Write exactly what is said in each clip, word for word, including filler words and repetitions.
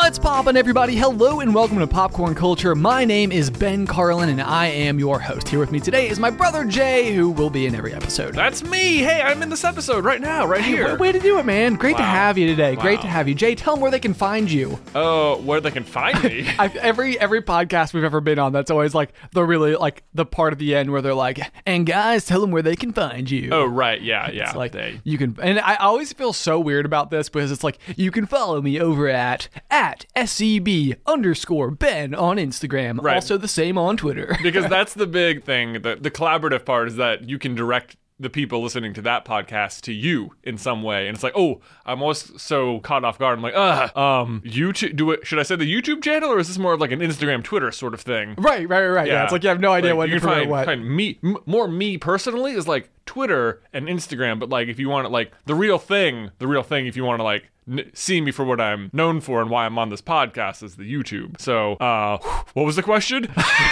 What's poppin', everybody? Hello and welcome to Popcorn Culture. My name is Ben Carlin and I am your host. Here with me today is my brother Jay, who will be in every episode. That's me. Hey, I'm in this episode right now, right Hey, here. what a way to do it, man. Great Wow. to have you today. Wow. Great to have you. Jay, tell them where they can find you. Oh, where they can find me? I've, every every podcast we've ever been on, that's always like the really, like the part of the end where they're like, and guys, tell them where they can find you. Oh, right. Yeah, yeah. It's like they. you can, and I always feel so weird about this because it's like you can follow me over at at S E B underscore Ben on Instagram. Right. Also the same on Twitter. Because that's the big thing. The, the collaborative part is that you can direct the people listening to that podcast to you in some way. And it's like, oh, I'm always so caught off guard. I'm like, uh, um, YouTube, do it, should I say the YouTube channel or is this more of like an Instagram, Twitter sort of thing? Right, right, right. Yeah, it's like you have no idea like, what you to can promote find, what. find me, m- more me personally is like Twitter and Instagram. But like, if you want to like the real thing, the real thing, if you want to like, N- see me for what I'm known for and why I'm on this podcast is the YouTube. So, uh, what was the question?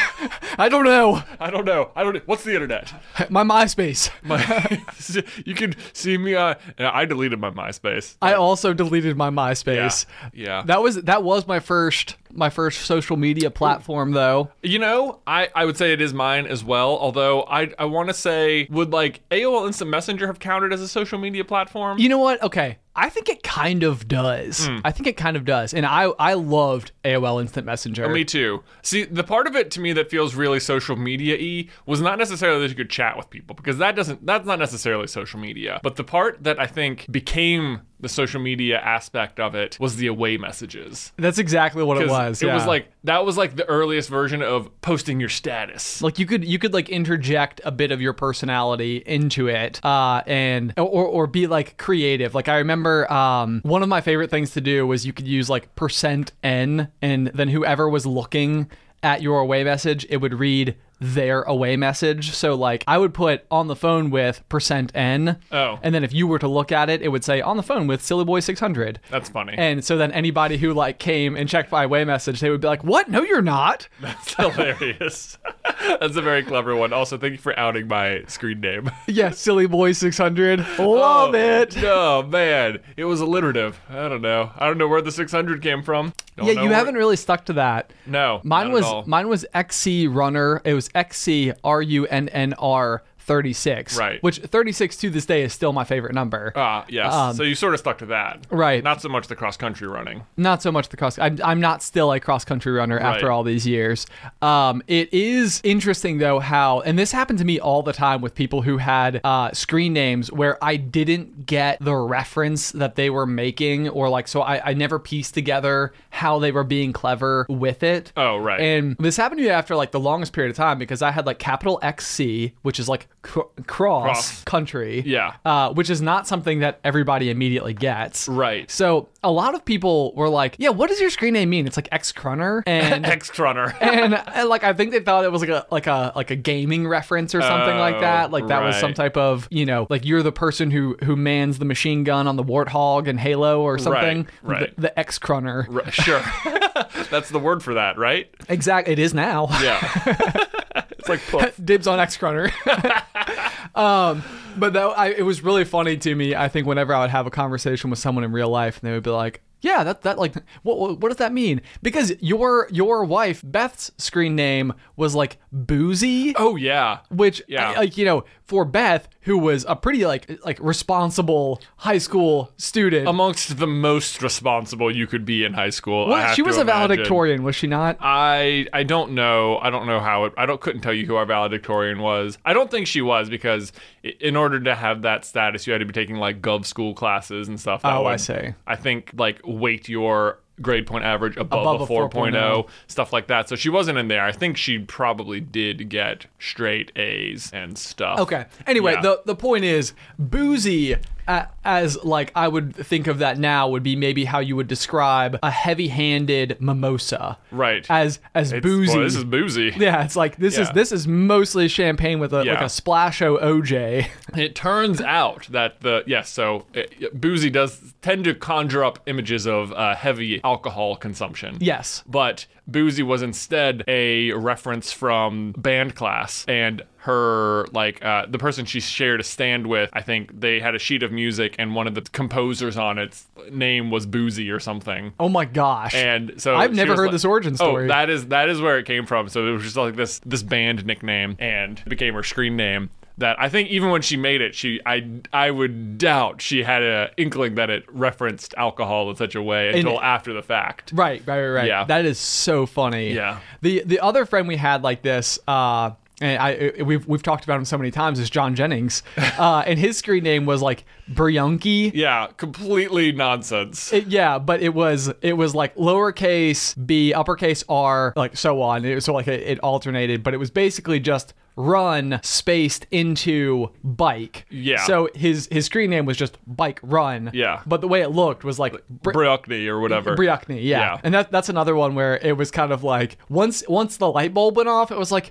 I don't know. I don't know. I don't. What's the internet? My MySpace. My, you can see me. Uh, I deleted my MySpace. I also deleted my MySpace. Yeah. yeah. That was that was my first my first social media platform though. You know, I, I would say it is mine as well. Although I I want to say, would like A O L Instant Messenger have counted as a social media platform? You know what? Okay. I think it kind of does. Mm. I think it kind of does. And I I loved A O L Instant Messenger. Oh, me too. See, the part of it to me that feels really social media-y was not necessarily that you could chat with people, because that doesn't that's not necessarily social media. But the part that I think became the social media aspect of it was the away messages. That's exactly what it was. It yeah. was like that was like the earliest version of posting your status. Like you could you could like interject a bit of your personality into it, uh, and or or be like creative. Like I remember um, one of my favorite things to do was you could use like percent N, and then whoever was looking at your away message, it would read their away message. So like I would put on the phone with percent N. Oh. And then if you were to look at it, it would say on the phone with Silly Boy six hundred. That's funny. And so then anybody who like came and checked my away message, they would be like, what? No, you're not. That's hilarious. That's a very clever one. Also, thank you for outing my screen name. Yeah, Silly Boy six hundred. Love oh, it. No, man. It was alliterative. I don't know. I don't know where the six hundred came from. Don't yeah, know you where... haven't really stuck to that. No, Mine not was at all. mine was X C Runner. It was X C R U N N R thirty-six. Right. Which thirty-six to this day is still my favorite number. Ah, yes. Um, so you sort of stuck to that. Right. Not so much the cross-country running. Not so much the cross. I'm, I'm not still a cross-country runner after Right. all these years. Um, it is interesting, though, how, and this happened to me all the time with people who had uh, screen names where I didn't get the reference that they were making, or like, so I, I never pieced together how they were being clever with it. Oh, right. And this happened to me after like the longest period of time because I had like capital X C, which is like cr- cross, Cross. country. Yeah. Uh, which is not something that everybody immediately gets. Right. So a lot of people were like, yeah, what does your screen name mean? It's like X-Crunner. And X-Crunner. and, and like I think they thought it was like a like a like a gaming reference or something Oh, like that. Like that was some right. type of, you know, like you're the person who who mans the machine gun on the Warthog and Halo or something. Right, right. The, the X-Crunner. Right, sure. That's the word for that, right? Exactly. It is now. Yeah. It's like poof. Dibs on X-Crunner. um, but that, I, it was really funny to me, I think, whenever I would have a conversation with someone in real life, and they would be like, yeah, that that like, what what, what does that mean? Because your your wife, Beth's screen name was like Boozy. Oh, yeah. Which, Yeah. like, you know, for Beth, who was a pretty, like, like responsible high school student. Amongst the most responsible you could be in high school. I well, have she to was a imagine. valedictorian, was she not? I I don't know. I don't know how it. I don't couldn't tell you who our valedictorian was. I don't think she was, because i- in order to have that status, you had to be taking like gov school classes and stuff. That Oh, would, I see. I think like weight your grade point average above, Above a a four point oh, 4.0. stuff like that. So she wasn't in there. I think she probably did get straight A's and stuff. Okay. Anyway, Yeah. the the point is, Boozy, uh, as like I would think of that now, would be maybe how you would describe a heavy-handed mimosa. Right. As as It's- boozy. boy, this is boozy. Yeah, it's like this is Yeah. this is mostly champagne with a like Yeah. a splash of O J. It turns out that the yes, so it, boozy does tend to conjure up images of uh, heavy alcohol consumption. Yes. But boozy was instead a reference from band class, and her, like, uh, the person she shared a stand with, I think they had a sheet of music and one of the composers on its name was Boozy or something. Oh my gosh. And so I've she never was heard like- this origin story. Oh, that is that is where it came from. So it was just like this this band nickname and it became her screen name. That I think even when she made it, she I I would doubt she had a inkling that it referenced alcohol in such a way until And- after the fact. Right, right, right, right. Yeah. That is so funny. Yeah. The the other friend we had like this, uh, and I we've we've talked about him so many times, is John Jennings, uh, and his screen name was like Briunki. Yeah, completely nonsense. It- yeah, but it was it was like lowercase b, uppercase r, like so on. It was so like it, it alternated, but it was basically just run spaced into bike. Yeah. So his his screen name was just Bike Run. Yeah. But the way it looked was like Bri- Briuckney or whatever. Briuckney, yeah. Yeah. And that that's another one where it was kind of like once once the light bulb went off, it was like,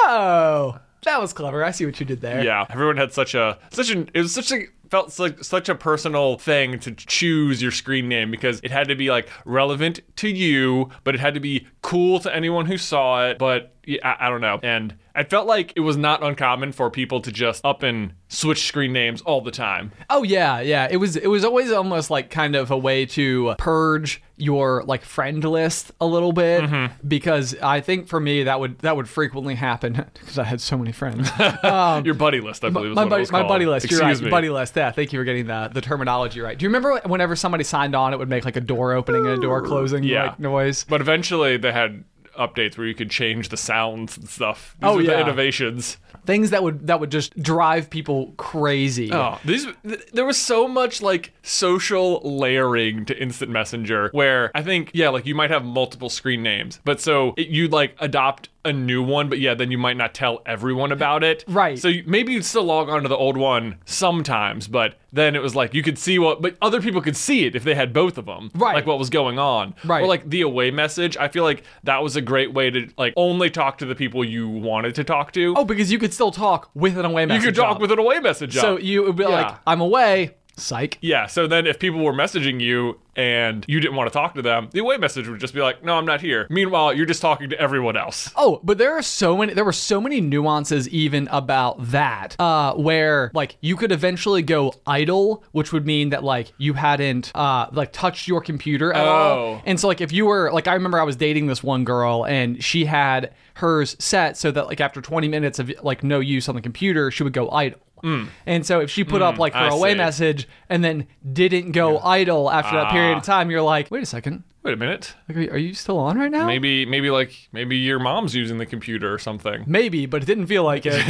oh, that was clever. I see what you did there. Yeah, everyone had such a such an it was such a felt like such a personal thing to choose your screen name because it had to be like relevant to you, but it had to be cool to anyone who saw it. But yeah, I, I don't know, and I felt like it was not uncommon for people to just up and switch screen names all the time. Oh yeah, yeah. It was it was always almost like kind of a way to purge your like friend list a little bit Mm-hmm. because I think for me that would that would frequently happen because I had so many friends. Your buddy list, I believe, is my what buddy, it was my called. buddy list. Excuse You're right. me. Buddy list. Yeah, thank you for getting the the terminology right. Do you remember whenever somebody signed on, it would make like a door opening and a door closing Yeah. like noise? But eventually they had updates where you could change the sounds and stuff. These Oh, were the yeah. innovations. Things that would that would just drive people crazy. Oh, these th- there was so much like social layering to Instant Messenger where I think yeah, like you might have multiple screen names, but so it, you'd like adopt a new one, but yeah, then you might not tell everyone about it. Right. So you, maybe you'd still log on to the old one sometimes, but then it was like you could see what, but other people could see it if they had both of them. Right. Like what was going on. Right. Or like the away message. I feel like that was a great way to like only talk to the people you wanted to talk to. Oh, because you could still talk with an away you message. could talk up. with an away message. So up. you would be Yeah. like, I'm away. Psych. Yeah, so then if people were messaging you and you didn't want to talk to them, the away message would just be like, no, I'm not here. Meanwhile, you're just talking to everyone else. Oh, but there are so many there were so many nuances even about that. Uh where like you could eventually go idle, which would mean that like you hadn't uh like touched your computer at Oh. all. And so like if you were like I remember I was dating this one girl and she had hers set so that like after twenty minutes of like no use on the computer, she would go idle. And so if she put up like her I away see. message and then didn't go idle after that period Ah. of time, you're like, wait a second. Wait a minute. Like, are you- are you still on right now? Maybe, maybe like, maybe your mom's using the computer or something. Maybe, but it didn't feel like it.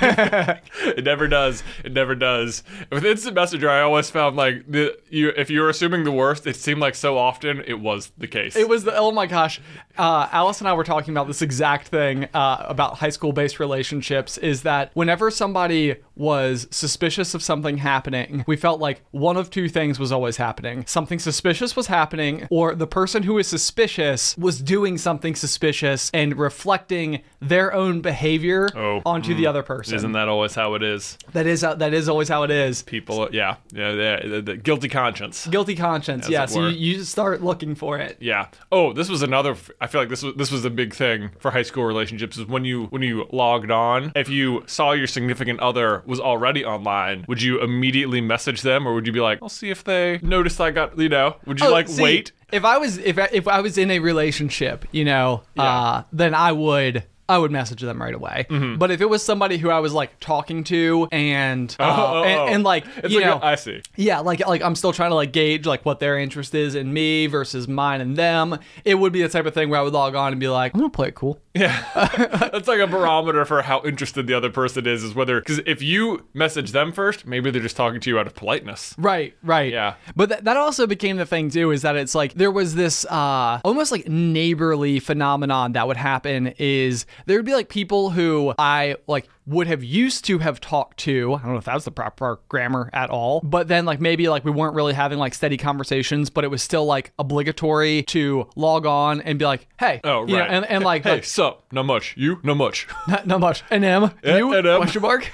It never does. It never does. With Instant Messenger, I always found like the you if you were assuming the worst, it seemed like so often it was the case. It was the oh my gosh. Uh, Alice and I were talking about this exact thing uh, about high school based relationships. Is that whenever somebody was suspicious of something happening, we felt like one of two things was always happening: something suspicious was happening, or the person who was suspicious was doing something suspicious and reflecting their own behavior Oh, onto the other person. Isn't that always how it is? that is uh, that is always how it is. People, yeah, yeah, yeah the, the guilty conscience. Guilty conscience. As Yeah. it So were. you, you start looking for it. Yeah. Oh, this was another. I feel like this was this was a big thing for high school relationships. Is when you when you logged on, if you saw your significant other was already online, would you immediately message them, or would you be like, I'll see if they noticed I got, you know? Would you Oh, like see, wait? If I was if I, if I was in a relationship, you know, uh, then I would I would message them right away. But if it was somebody who I was like talking to and uh, Oh, oh, and, oh. and like It's you like know, a- I see. yeah, like like I'm still trying to like gauge like what their interest is in me versus mine and them. It would be the type of thing where I would log on and be like, I'm gonna play it cool. Yeah, that's like a barometer for how interested the other person is. Is whether because if you message them first, maybe they're just talking to you out of politeness. Right, right. Yeah. But th- that also became the thing too, is that it's like there was this uh almost like neighborly phenomenon that would happen is there would be like people who I like would have used to have talked to. I don't know if that's the proper grammar at all, but then like maybe like we weren't really having like steady conversations, but it was still like obligatory to log on and be like, hey, Oh, right. you know, and, and like, Hey, like sup? Not much. You? Not much. not, not much. N M, you? N M. Question mark.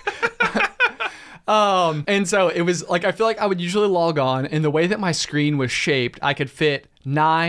Um, and so it was like, I feel like I would usually log on, and the way that my screen was shaped, I could fit nine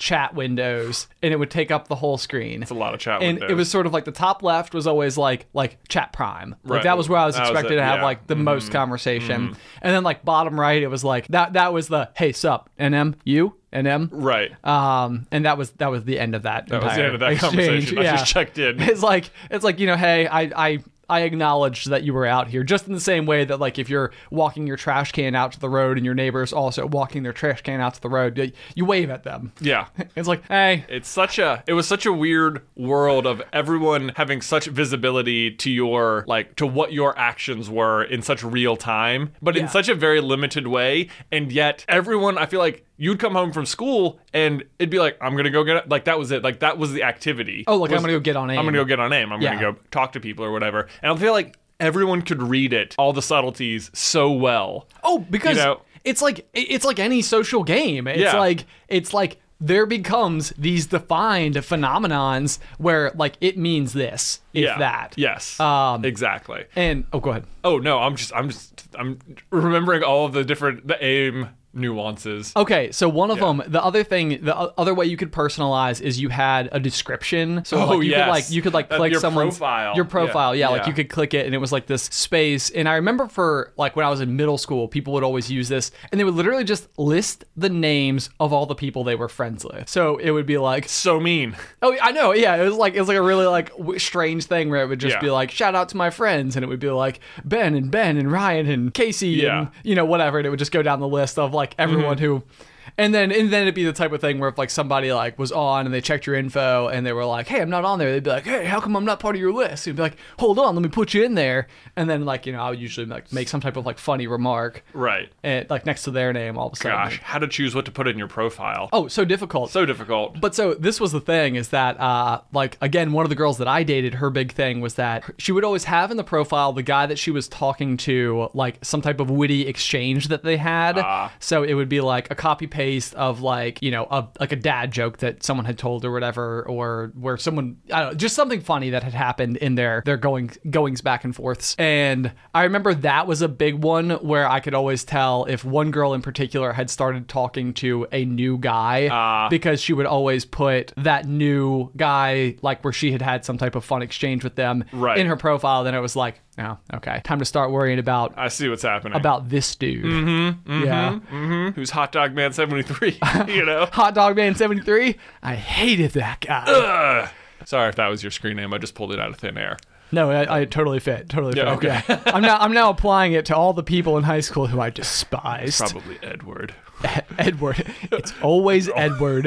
chat windows, and it would take up the whole screen. It's a lot of chat And windows. it was sort of like the top left was always like like chat prime. Like Right. that was where I was That was expected it, to have yeah. like the Mhm. most conversation. And then like bottom right, it was like that that was the hey sup N M you N M. right. Um, and that was that was the end of that. That was the entire end of that exchange. conversation. I Yeah. just checked in. It's like it's like you know, hey, I I I acknowledged that you were out here, just in the same way that like if you're walking your trash can out to the road and your neighbor's also walking their trash can out to the road, you, you wave at them. Yeah. It's like, hey, It's such a it was such a weird world of everyone having such visibility to your like to what your actions were in such real time, but Yeah. in such a very limited way, and yet everyone I feel like you'd come home from school and it'd be like, I'm gonna go get it. Like that was it. Like that was the activity. oh, look, Was- I'm gonna go get on AIM. I'm gonna go get on AIM. I'm Yeah. gonna go talk to people or whatever. And I feel like everyone could read it, all the subtleties so well. Oh, because You know? it's like it's like any social game. It's Yeah. like it's like there becomes these defined phenomenons where like it means this, if yeah. that. Yes. Um, exactly. And oh, go ahead. Oh no, I'm just I'm just I'm remembering all of the different the AIM nuances. Okay, so one of Yeah. them, the other thing, the o- other way you could personalize is you had a description. So Oh, like you yes. could like you could like Uh, click your someone's profile. your profile. Yeah. Yeah. like Yeah. you could click it and it was like this space. And I remember for like when I was in middle school, people would always use this and they would literally just list the names of all the people they were friends with. So it would be like, So mean. oh, I know, yeah, it was like it was like a really like w- strange thing where it would just Yeah. be like shout out to my friends, and it would be like Ben and Ben and Ryan and Casey Yeah. and you know whatever, and it would just go down the list of like everyone Mm-hmm. who. And then and then it'd be the type of thing where if like somebody like was on and they checked your info and they were like, hey, I'm not on there, they'd be like, hey, how come I'm not part of your list? You'd be like, hold on, let me put you in there. And then like, you know, I would usually like make some type of like funny remark Right. and like next to their name all of a sudden. Gosh, how to choose what to put in your profile. Oh, so difficult. So difficult. But so this was the thing is that, uh, like, again, one of the girls that I dated, her big thing was that she would always have in the profile the guy that she was talking to, like, some type of witty exchange that they had. Ah. So it would be like a copy paste of, like, you know, a, like a dad joke that someone had told or whatever, or where someone, I don't know, just something funny that had happened in their, their going, goings back and forths. And I remember that was a big one where I could always tell if one girl in particular had started talking to a new guy Ah. because she would always put that new guy, like where she had had some type of fun exchange with them Right. in her profile. Then it was like, oh, okay, time to start worrying about I see what's happening. about this dude. Mm-hmm, yeah. hmm Who's Hot Dog Man seventy-three, you know? Hot Dog Man seventy-three. I hated that guy. Ugh. Sorry if that was your screen name. I just pulled it out of thin air. No, I, I totally fit. Totally Yeah, fit. okay. Yeah. I'm now I'm now applying it to all the people in high school who I despised. Probably Edward. Edward. It's always Edward.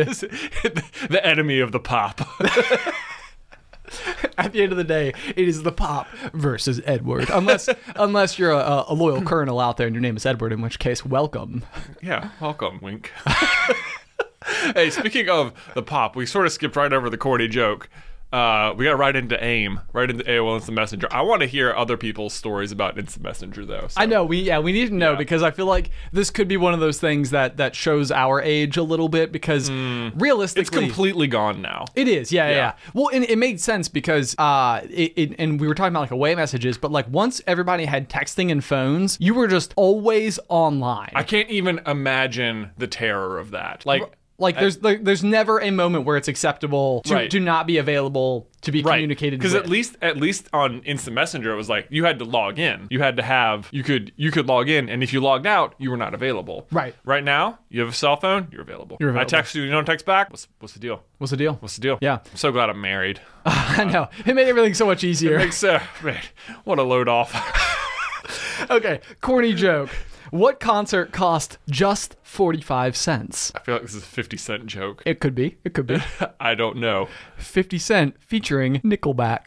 The enemy of the pop. At the end of the day, it is the pop versus Edward. Unless unless you're a, a loyal colonel out there and your name is Edward, in which case, welcome. Yeah, welcome, wink. Hey, speaking of the pop, we sort of skipped right over the corny joke. Uh, we got right into AIM, right into A O L Instant Messenger. I want to hear other people's stories about Instant Messenger, though. So. I know we yeah we need to know Yeah. because I feel like this could be one of those things that that shows our age a little bit because realistically It's completely gone now. It is, yeah, yeah, Yeah. yeah. Well, and it made sense because, uh, it, it, and we were talking about like away messages, but like once everybody had texting and phones, you were just always online. I can't even imagine the terror of that. Like, like there's like, there's never a moment where it's acceptable to, Right. to not be available to be right? communicated Because with. at least, at least on Instant Messenger, it was like you had to log in. You had to have, you could, you could log in, and if you logged out, you were not available. Right. Right now, you have a cell phone, you're available. You're I available. text you, you don't text back. What's what's the deal? What's the deal? What's the deal? Yeah. I'm so glad I'm married. I know it made everything so much easier. Makes uh, man, what a load off. Okay, corny joke. What concert cost just forty-five cents? I feel like this is a fifty cent joke. It could be. It could be. I don't know. fifty cent featuring Nickelback.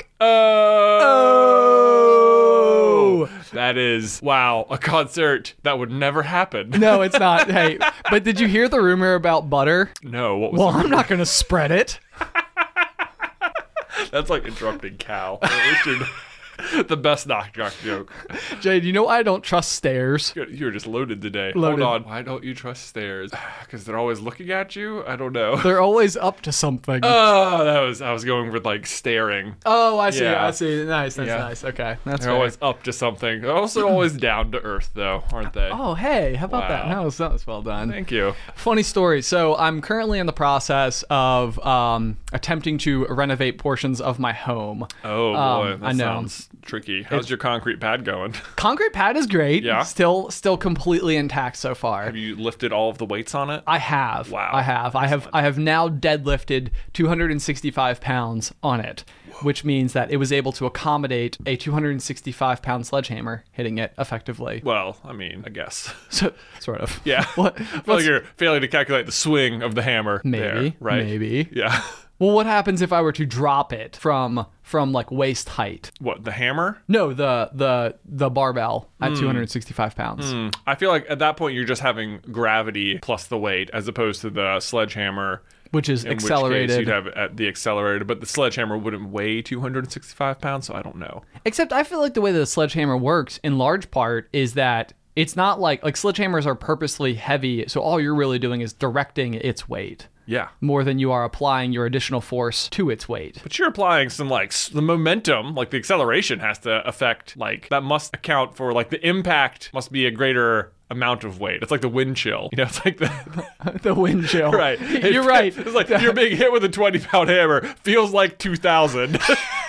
Oh, that is wow, a concert that would never happen. No, it's not. Hey, but did you hear the rumor about Butter? No, what was Well, the- I'm not going to spread it. That's like interrupting Cal. At least you're- The best knock jock joke. Jade, you know why I don't trust stairs? You're, you're just loaded today. Loaded. Hold on. Why don't you trust stairs? Because they're always looking at you? I don't know. They're always up to something. Oh, that was I was going with like staring. oh, I see. yeah. I see. Nice. That's Yeah. nice. Okay. That's They're fair. always up to something. They're also always down to earth, though, aren't they? Oh, hey, how about that? Wow. No, that was well done. Thank you. Funny story. So I'm currently in the process of um, attempting to renovate portions of my home. Oh boy, Um, that I know. sounds tricky. How's your concrete pad going? Concrete pad is great. Yeah? Still, still completely intact so far. Have you lifted all of the weights on it? I have. Wow. I have. I have. I have now deadlifted two hundred sixty-five pounds on it, which means that it was able to accommodate a two hundred sixty-five pound sledgehammer hitting it effectively. Well, I mean, I guess. So, sort of. Yeah. What? I feel like what's- you're failing to calculate the swing of the hammer. Maybe. there, right? Maybe. Yeah. Well, what happens if I were to drop it from from like waist height? What, the hammer? No, the the the barbell at Hmm. two hundred sixty-five pounds. Hmm. I feel like at that point you're just having gravity plus the weight as opposed to the sledgehammer. Which is In which case accelerated. you'd have at the accelerator, but the sledgehammer wouldn't weigh two hundred sixty-five pounds, so I don't know. Except I feel like the way that the sledgehammer works in large part is that it's not like like sledgehammers are purposely heavy, so all you're really doing is directing its weight Yeah. more than you are applying your additional force to its weight. But you're applying some like s- the momentum, like the acceleration has to affect like that must account for like the impact must be a greater amount of weight. It's like the wind chill. You know, it's like the The wind chill. right. You're right. It's like you're being hit with a twenty pound hammer feels like two thousand.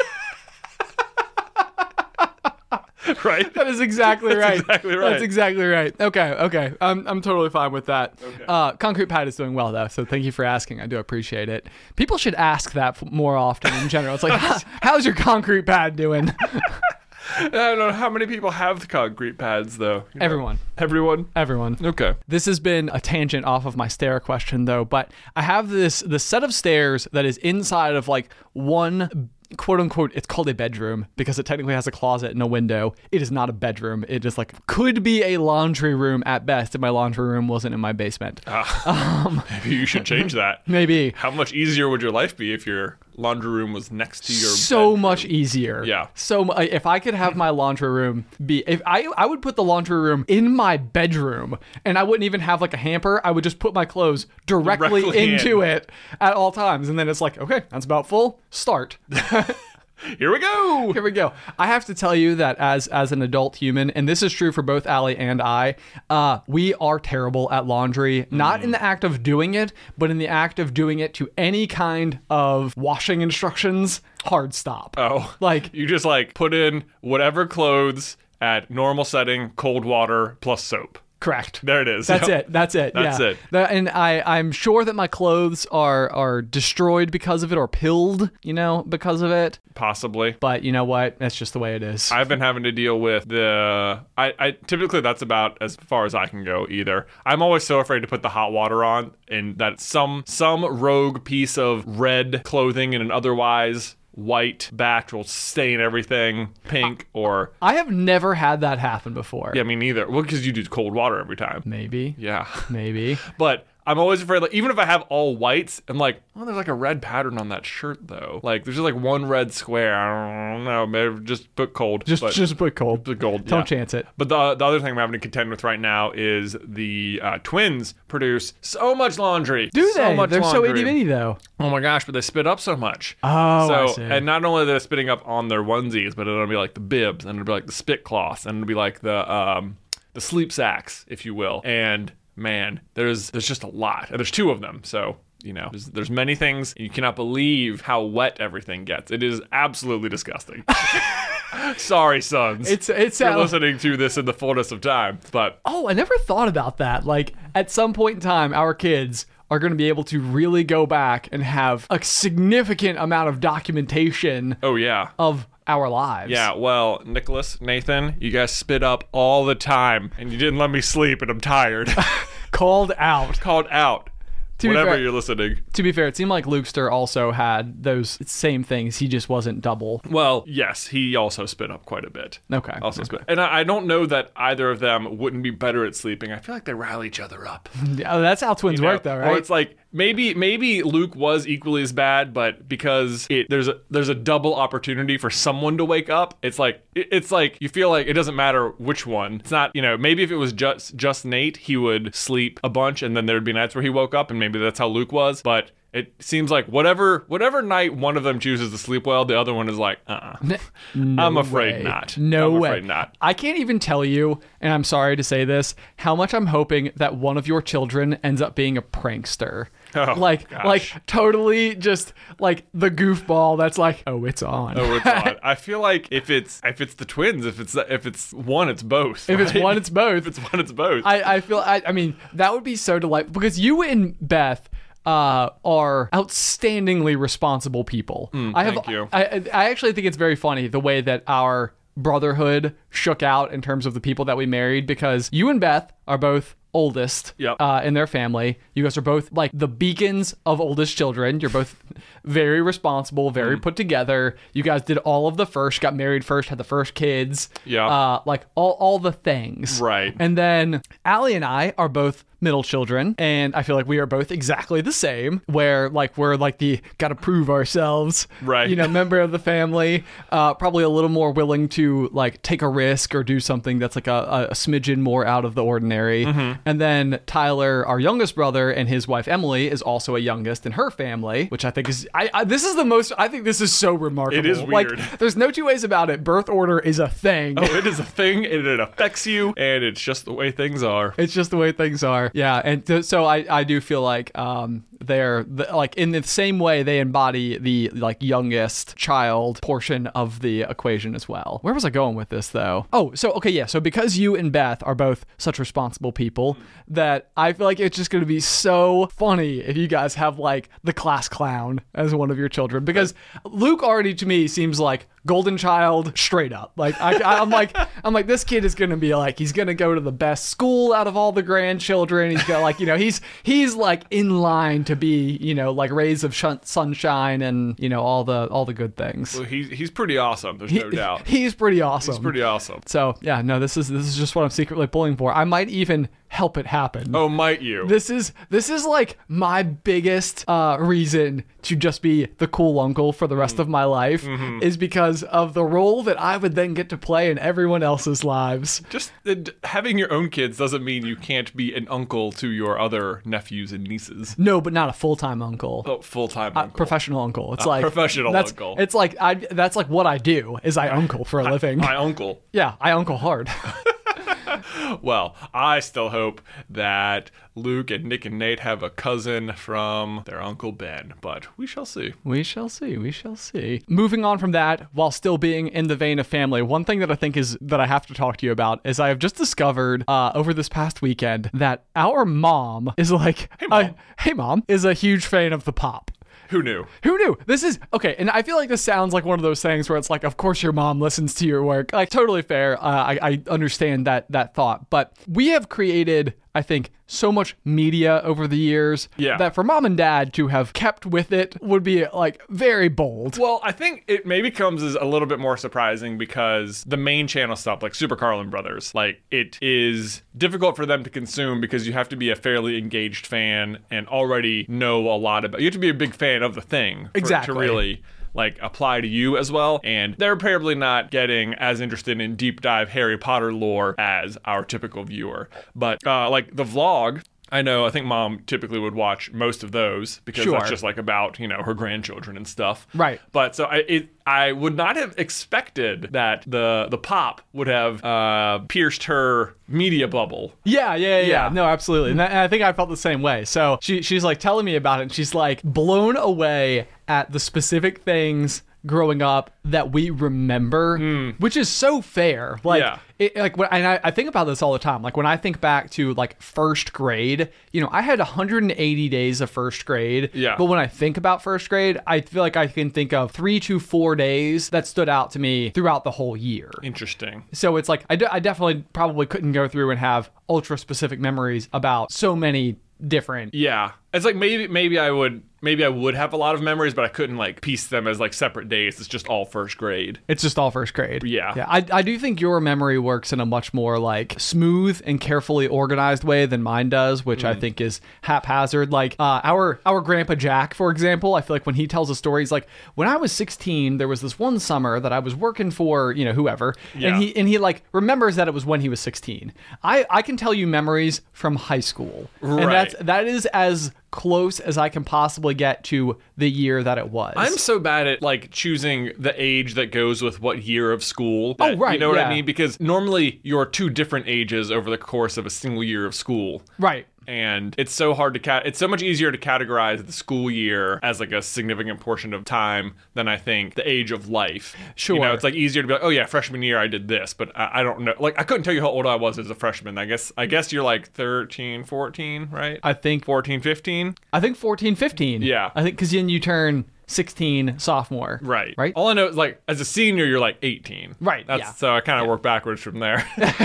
Right? That is exactly That's right. exactly right. That's exactly right. Okay, okay. I'm I'm totally fine with that. Okay. Uh, Concrete Pad is doing well though, so thank you for asking. I do appreciate it. People should ask that f- more often in general. It's like, "Huh, how's your concrete pad doing? I don't know how many people have the concrete pads though. You know? Everyone. Everyone? Everyone. Okay. This has been a tangent off of my stair question though, but I have this the set of stairs that is inside of like one quote unquote, it's called a bedroom because it technically has a closet and a window. It is not a bedroom. It is like could be a laundry room at best if my laundry room wasn't in my basement. Ah, maybe you should change that. Maybe. How much easier would your life be if your laundry room was next to your So bedroom? much easier. Yeah. So mu- if I could have my laundry room be, if I I would put the laundry room in my bedroom, and I wouldn't even have like a hamper. I would just put my clothes directly, Directly into in. it at all times, and then it's like, okay, that's about full. Start. Here we go. Here we go. I have to tell you that as as an adult human, and this is true for both Allie and I, uh, we are terrible at laundry. Not in the act of doing it, but in the act of doing it to any kind of washing instructions. Hard stop. Oh, Like, you just like put in whatever clothes at normal setting, cold water plus soap. correct. There it is. That's Yep. it. That's it. That's yeah. it. That, and I, I'm sure that my clothes are are destroyed because of it or pilled, you know, because of it. Possibly. But you know what? That's just the way it is. I've been having to deal with the. I, I typically that's about as far as I can go. Either I'm always so afraid to put the hot water on, and that some some rogue piece of red clothing in an otherwise white batch will stain everything pink or I have never had that happen before. yeah, me neither. Well, because you do cold water every time. Maybe. Yeah, Maybe. but. I'm always afraid, like, even if I have all whites, I'm like, oh, there's like a red pattern on that shirt, though. Like, there's just like one red square. I don't know. Maybe just put cold. Just but just put cold. the gold. Don't yeah. chance it. But the, the other thing I'm having to contend with right now is the uh, twins produce so much laundry. Do so they? Much They're laundry. so itty bitty though. Oh my gosh, but they spit up so much. Oh, so, I see. And not only are they spitting up on their onesies, but it'll be like the bibs, and it'll be like the spit cloths, and it'll be like the um, the sleep sacks, if you will. And man, there's there's just a lot. And there's two of them, so you know, there's, there's many things. You cannot believe how wet everything gets. It is absolutely disgusting. Sorry, sons. It's it's You're uh, listening to this in the fullness of time, but Oh, I never thought about that. Like at some point in time, our kids are going to be able to really go back and have a significant amount of documentation oh yeah. of our lives. Yeah, well, Nicholas, Nathan, you guys spit up all the time, and you didn't let me sleep, and I'm tired. Called out. Called out. To be whenever fair- you're listening. To be fair, it seemed like Lukester also had those same things. He just wasn't double. Well, yes, he also spit up quite a bit. Okay. Also spit. And I, I don't know that either of them wouldn't be better at sleeping. I feel like they rally each other up. Oh, that's how twins You know? work, though, right? Or it's like maybe maybe Luke was equally as bad, but because it there's a there's a double opportunity for someone to wake up. It's like it, it's like you feel like it doesn't matter which one. It's not, you know, maybe if it was just just Nate, he would sleep a bunch, and then there would be nights where he woke up, and maybe that's how Luke was. But it seems like whatever whatever night one of them chooses to sleep well, the other one is like, uh-uh. No I'm afraid way. not. No I'm way. afraid not. I can't even tell you, and I'm sorry to say this, how much I'm hoping that one of your children ends up being a prankster. Oh, like, gosh. like totally just like the goofball that's like, oh, it's on. Oh, it's odd. I feel like if it's if it's the twins, if it's if it's one, it's both. If it's right? one, it's both. If it's one, it's both. I, I feel, I, I mean, that would be so delightful because you and Beth uh, are outstandingly responsible people. I have, thank you. I, I actually think it's very funny the way that our brotherhood shook out in terms of the people that we married, because you and Beth are both oldest Yep. uh, in their family. You guys are both like the beacons of oldest children. You're both very responsible, very Mm. put together. You guys did all of the first, got married first, had the first kids. Yeah. Uh, like all, all the things. Right. And then Allie and I are both middle children, and I feel like we are both exactly the same, where like we're like the gotta prove ourselves, Right. you know, member of the family, uh probably a little more willing to like take a risk or do something that's like a, a smidgen more out of the ordinary. Mm-hmm. And then Tyler, our youngest brother, and his wife Emily is also a youngest in her family, which I think is I, I this is the most I think this is so remarkable. It is weird. Like there's no two ways about it. Birth order is a thing. Oh, it is a thing, and it affects you, and it's just the way things are. It's just the way things are. Yeah, and th- so I, I do feel like um they're the, like in the same way they embody the like youngest child portion of the equation as well. Where was I going with this though? Oh, so okay, yeah. So because you and Beth are both such responsible people, that I feel like it's just going to be so funny if you guys have like the class clown as one of your children, because Luke already to me seems like golden child straight up. Like I, I'm like I'm like this kid is gonna be like he's gonna go to the best school out of all the grandchildren. He's got like you know he's he's like in line to be you know like rays of shun- sunshine and you know all the all the good things. Well, he's he's pretty awesome. There's no doubt. He's pretty awesome. He's pretty awesome. So yeah, no, this is this is just what I'm secretly pulling for. I might even help it happen. Oh, might you? This is this is like my biggest uh, reason to just be the cool uncle for the rest Mm. of my life Mm-hmm. is because of the role that I would then get to play in everyone else's lives. Just uh, d- having your own kids doesn't mean you can't be an uncle to your other nephews and nieces. No, but not a full time uncle. Oh, full-time Uh, uncle. professional uncle. It's A like professional that's, uncle. It's like I. That's like what I do. Is I uncle for a living. My uncle. Yeah, I uncle hard. Well, I still hope that Luke and Nick and Nate have a cousin from their Uncle Ben, but we shall see. We shall see. We shall see. Moving on from that, while still being in the vein of family, one thing that I think is that I have to talk to you about is I have just discovered uh, over this past weekend that our mom is like, Hey, Mom. uh, hey mom, is a huge fan of the pop. Who knew? Who knew? This is okay, and I feel like this sounds like one of those things where it's like, of course your mom listens to your work. Like totally fair. Uh, I, I understand that that thought, but we have created, I think, so much media over the years Yeah. that for mom and dad to have kept with it would be like very bold. Well, I think it maybe comes as a little bit more surprising because the main channel stuff, like Super Carlin Brothers, like it is difficult for them to consume because you have to be a fairly engaged fan and already know a lot about. You have to be a big fan of the thing for, Exactly. to really like apply to you as well. And they're probably not getting as interested in deep dive Harry Potter lore as our typical viewer. But uh, like the vlog, I know, I think mom typically would watch most of those because Sure. that's just like about, you know, her grandchildren and stuff. Right. But so I it, I would not have expected that the the pop would have uh, pierced her media bubble. Yeah, yeah, yeah, yeah. Yeah. No, absolutely. And, that, and I think I felt the same way. So she she's like telling me about it, and she's like blown away at the specific things growing up that we remember, which is so fair. Like, Yeah. it, like when, and I, I think about this all the time. Like when I think back to like first grade, you know, I had one hundred eighty days of first grade. Yeah. But when I think about first grade, I feel like I can think of three to four days that stood out to me throughout the whole year. Interesting. So it's like I, d- I definitely probably couldn't go through and have ultra specific memories about so many different. Yeah. It's like maybe maybe I would maybe I would have a lot of memories, but I couldn't like piece them as like separate days. It's just all first grade. It's just all first grade. Yeah. Yeah. I, I do think your memory works in a much more like smooth and carefully organized way than mine does, which I think is haphazard. Like uh, our our grandpa Jack, for example, I feel like when he tells a story, he's like, when I was sixteen, there was this one summer that I was working for, you know, whoever. Yeah. And he and he like remembers that it was when he was sixteen. I, I can tell you memories from high school. Right. And that's that is as close as I can possibly get to the year that it was. I'm so bad at like choosing the age that goes with what year of school. Oh, that- right, You know what yeah. I mean? Because normally you're two different ages over the course of a single year of school. Right. And it's so hard to cat. It's so much easier to categorize the school year as like a significant portion of time than I think the age of life. Sure. You know, it's like easier to be like, oh yeah, freshman year I did this, but I, I don't know. Like I couldn't tell you how old I was as a freshman. I guess I guess you're like thirteen, fourteen, right? I think fourteen, fifteen. I think fourteen, fifteen. Yeah. I think because then you turn sixteen sophomore. Right. Right. All I know is like as a senior you're like eighteen. Right, That's yeah. so I kind of work backwards from there.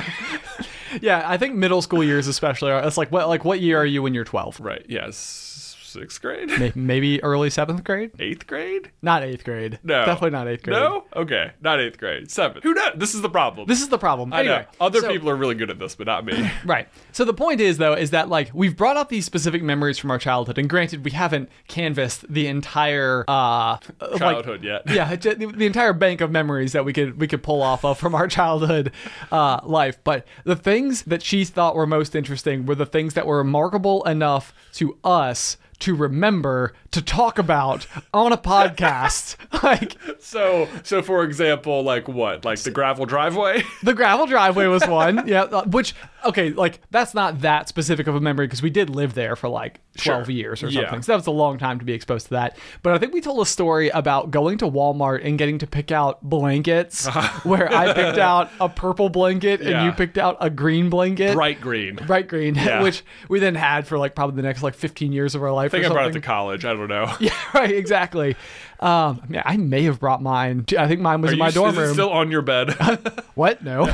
Yeah, I think middle school years especially are. It's like what like what year are you when you're twelve? Right. Yes. Sixth grade? May- Maybe early seventh grade? Eighth grade? Not eighth grade. No. Definitely not eighth grade. No? Okay. Not eighth grade. Seventh. Who knows? This is the problem. This is the problem. I Anyway, know. Other so- people are really good at this, but not me. Right. So the point is, though, is that like we've brought up these specific memories from our childhood, and granted, we haven't canvassed the entire uh, like- Childhood yet. yeah, j- the, the entire bank of memories that we could we could pull off of from our childhood uh, life. But the things that she thought were most interesting were the things that were remarkable enough to us to remember to talk about on a podcast. Like So, so for example, like what? Like the gravel driveway? the gravel driveway was one. Yeah, uh, which okay, like that's not that specific of a memory because we did live there for like twelve Sure. years or Yeah. something. So that was a long time to be exposed to that. But I think we told a story about going to Walmart and getting to pick out blankets where I picked out a purple blanket and Yeah. you picked out a green blanket. Bright green. Bright green, Yeah. which we then had for like probably the next like fifteen years of our life. I think or I brought it something. to college. I don't know. Yeah, right, exactly. Um, I, mean, I may have brought mine. I think mine was Are in my you, dorm is it room. still on your bed? What? No.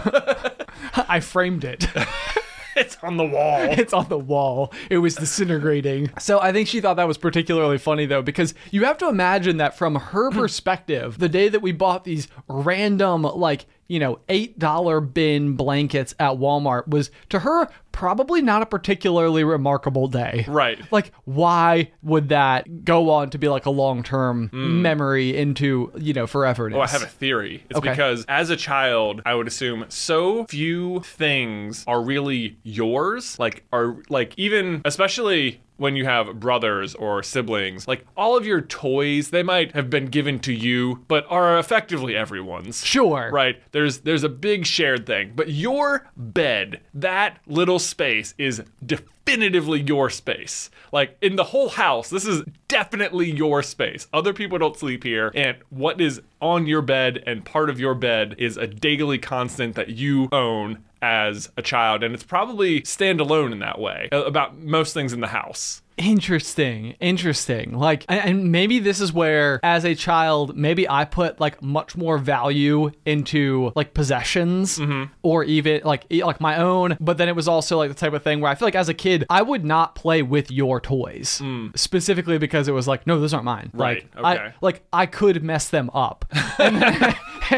I framed it. It's on the wall. It's on the wall. It was disintegrating. So I think she thought that was particularly funny, though, because you have to imagine that from her perspective, the day that we bought these random, like, you know, eight dollar bin blankets at Walmart was, to her, probably not a particularly remarkable day. Right. Like, why would that go on to be like a long-term memory into, you know, foreverness? Oh, I have a theory. It's Okay. because as a child, I would assume so few things are really yours. Like, are like even, especially when you have brothers or siblings, like all of your toys, they might have been given to you, but are effectively everyone's. Sure. Right. There's there's a big shared thing, but your bed, that little space is definitively your space. Like in the whole house, this is definitely your space. Other people don't sleep here, and what is on your bed and part of your bed is a daily constant that you own as a child, and it's probably standalone in that way uh, about most things in the house. Interesting. Interesting. Like, and- and maybe this is where, as a child, maybe I put like much more value into like possessions or even like e- like my own. But then it was also like the type of thing where I feel like as a kid, I would not play with your toys specifically because it was like, no, those aren't mine. Right, Like, I, okay. like I could mess them up. And then,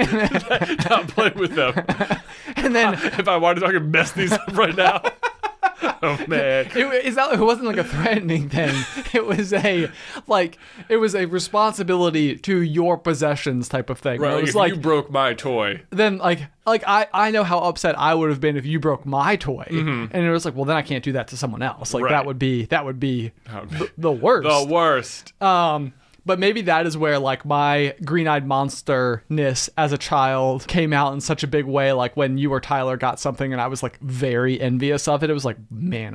Not play with them. and then If I wanted to, I could mess these up right now. Oh man. It, it's not, it wasn't like a threatening thing. It was a like it was a responsibility to your possessions type of thing. Right, Where like it was if like you broke my toy. then like like I, I know how upset I would have been if you broke my toy, Mm-hmm. and it was like, well, then I can't do that to someone else. Like Right. that would be that would be would be- the, the worst. The worst. Um, but maybe that is where like my green-eyed monster-ness as a child came out in such a big way. Like when you or Tyler got something and I was like very envious of it. It was like, man, I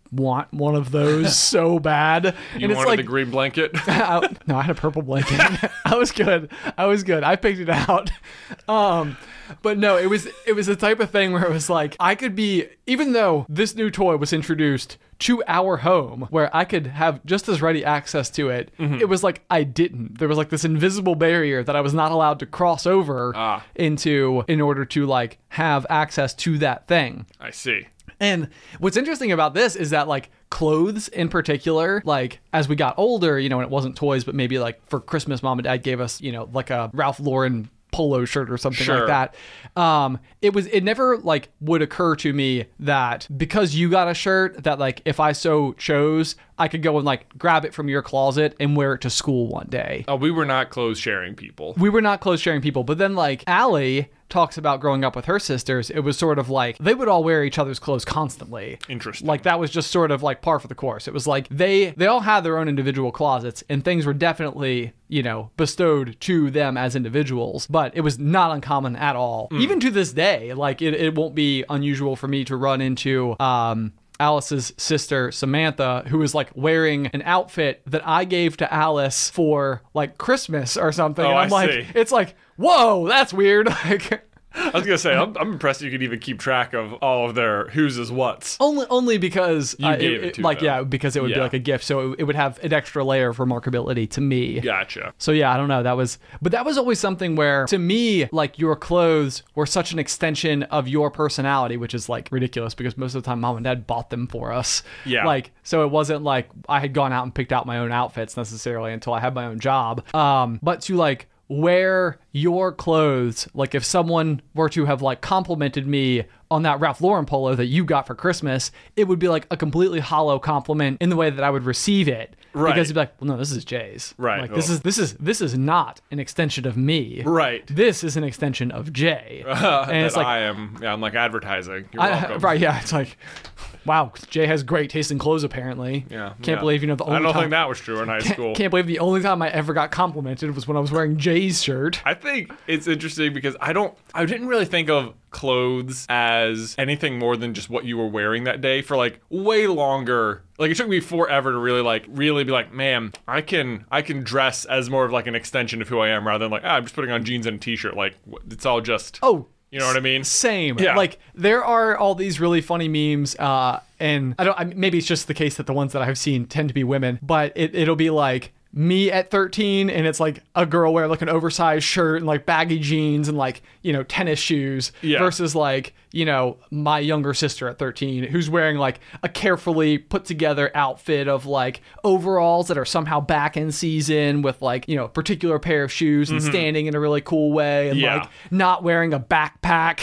want one of those so bad. You and wanted it's like the green blanket? I, no, I had a purple blanket. I was good. I was good. I picked it out. Um, but no, it was it was the type of thing where it was like I could be, even though this new toy was introduced to our home where I could have just as ready access to it, mm-hmm. it was like I didn't. There was like this invisible barrier that I was not allowed to cross over ah. into in order to like have access to that thing. I see. And what's interesting about this is that like clothes in particular, like as we got older, you know, and it wasn't toys, but maybe like for Christmas, mom and dad gave us, you know, like a Ralph Lauren polo shirt or something sure. like that. Um, it was, it never like would occur to me that because you got a shirt that like, if I so chose, I could go and like grab it from your closet and wear it to school one day. Oh, we were not clothes sharing people. We were not clothes sharing people. But then like Allie talks about growing up with her sisters, it was sort of like they would all wear each other's clothes constantly. Interesting. Like that was just sort of like par for the course. It was like they they all had their own individual closets and things were definitely, you know, bestowed to them as individuals, but it was not uncommon at all. Mm. Even to this day, like it, it won't be unusual for me to run into um Alice's sister, Samantha, who was like wearing an outfit that I gave to Alice for like Christmas or something. Oh, and I'm I like, see. It's like, whoa, that's weird. Like, I was gonna say, I'm, I'm impressed you could even keep track of all of their who's is what's. Only, only because you uh, gave it, it to like them. yeah, because it would yeah. be like a gift, so it, it would have an extra layer of remarkability to me. Gotcha. So yeah, I don't know. That was, but that was always something where, to me, like your clothes were such an extension of your personality, which is like ridiculous because most of the time, mom and dad bought them for us. Yeah. Like so, it wasn't like I had gone out and picked out my own outfits necessarily until I had my own job. Um, but to like wear your clothes, like if someone were to have like complimented me on that Ralph Lauren polo that you got for Christmas, it would be like a completely hollow compliment in the way that I would receive it. Right. Because you'd be like, well, no, this is Jay's. Right. Like this Oh. is this is this is not an extension of me. Right. This is an extension of Jay. Uh, and it's that like I am. Yeah, I'm like advertising. You're I, welcome. right, yeah. It's like, wow, Jay has great taste in clothes apparently. Yeah. Can't yeah. believe, you know, the only I don't time, think that was true in high can't, school. Can't believe the only time I ever got complimented was when I was wearing Jay's shirt. I think it's interesting because I don't, I didn't really think of clothes as anything more than just what you were wearing that day for like way longer. Like it took me forever to really like, really be like, man, I can, I can dress as more of like an extension of who I am rather than like, ah, I'm just putting on jeans and a t-shirt. Like it's all just, Oh, you know what I mean? Same. Yeah. Like there are all these really funny memes, uh, and I don't. I, maybe it's just the case that the ones that I've seen tend to be women, but it, it'll be like me at thirteen, and it's like a girl wearing like an oversized shirt and like baggy jeans and like, you know, tennis shoes, Yeah. versus like, you know, my younger sister at thirteen who's wearing like a carefully put together outfit of like overalls that are somehow back in season with like, you know, a particular pair of shoes and standing in a really cool way and Yeah. like not wearing a backpack.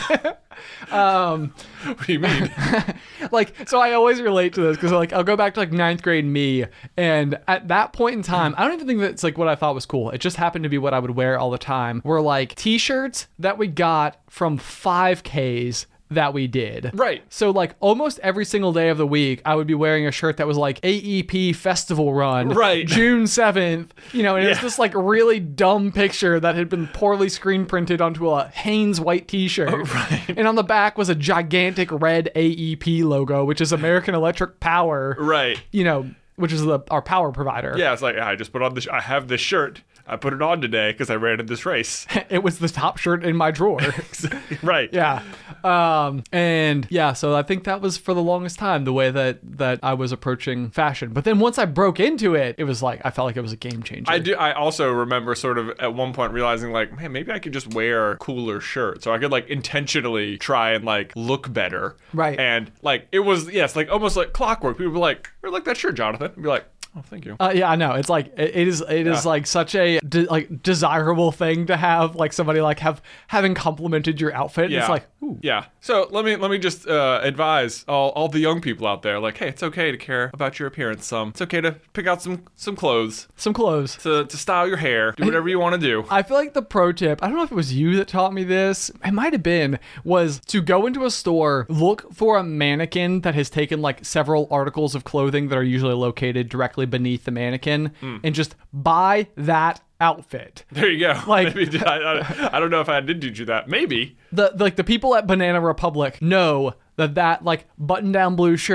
um What do you mean? like, so I always relate to this because like I'll go back to like ninth grade me, and at that point in time, I don't even think that's like what I thought was cool. It just happened to be what I would wear all the time. Were like t-shirts that we got from five Ks that we did. Right. So like almost every single day of the week, I would be wearing a shirt that was like A E P Festival Run, Right. June seventh, you know, and it was Yeah. this like really dumb picture that had been poorly screen printed onto a Hanes white t-shirt. Right. And on the back was a gigantic red A E P logo, which is American Electric Power, Right. you know, which is the, our power provider. Yeah, it's like, I just put on this, I have this shirt. I put it on today because I ran in this race. It was the top shirt in my drawer. Right. Yeah. Um, and yeah, so I think that was for the longest time the way that, that I was approaching fashion. But then once I broke into it, it was like, I felt like it was a game changer. I do. I also remember sort of at one point realizing like, man, maybe I could just wear cooler shirts, so I could like intentionally try and like look better. Right. And like it was, yes, like almost like clockwork. People were like, "I like that shirt, Jonathan." I'd be like, "Oh, thank you." Uh, yeah, I know. It's like it, it is. It is Yeah. like such a de- like desirable thing to have, like somebody like have having complimented your outfit. Yeah. It's like, ooh. Yeah. So let me let me just uh, advise all, all the young people out there, like, hey, it's okay to care about your appearance. Some, it's okay to pick out some some clothes, Some clothes. to to style your hair, do whatever you want to do. I feel like the pro tip, I don't know if it was you that taught me this, it might have been, was to go into a store, look for a mannequin that has taken like several articles of clothing that are usually located directly beneath the mannequin, and just buy that outfit. There you go. Like- Maybe, I, I, I don't know if I did teach you that. Maybe. The like the people at Banana Republic know that that like button-down blue shirt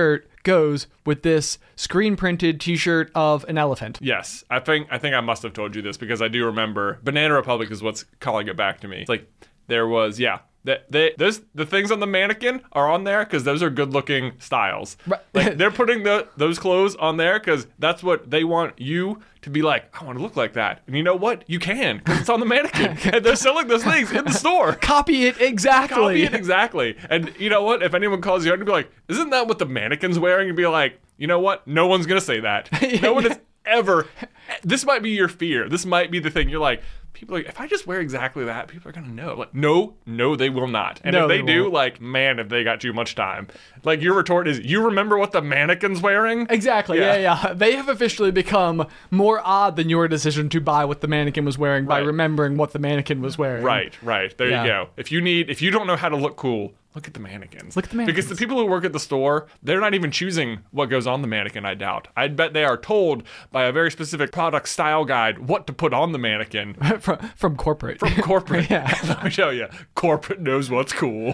goes with this screen printed t-shirt of an elephant. Yes, I think I think I must have told you this because I do remember Banana Republic is what's calling it back to me. It's like there was, yeah. They, they, those the things on the mannequin are on there because those are good-looking styles. Right. Like they're putting the those clothes on there because that's what they want you to be like. I want to look like that, and you know what? You can because it's on the mannequin, and they're selling those things in the store. Copy it exactly. Copy it exactly. And you know what? If anyone calls you out and be like, "Isn't that what the mannequin's wearing?" and be like, "You know what? No one's gonna say that. No one has ever." This might be your fear. This might be the thing. You're like. People are like, if I just wear exactly that, people are going to know. Like, no, no, they will not. And no, if they, they do, won't. like, man, if they got too much time. Like, your retort is, you remember what the mannequin's wearing? Exactly, Yeah. yeah. yeah, They have officially become more odd than your decision to buy what the mannequin was wearing by Right. remembering what the mannequin was wearing. Right, right. There Yeah. you go. If you need, if you don't know how to look cool, look at the mannequins. Look at the Because mannequins. the people who work at the store, they're not even choosing what goes on the mannequin, I doubt. I'd bet they are told by a very specific product style guide what to put on the mannequin. from, from corporate. From corporate. Yeah. Let me tell you, corporate knows what's cool.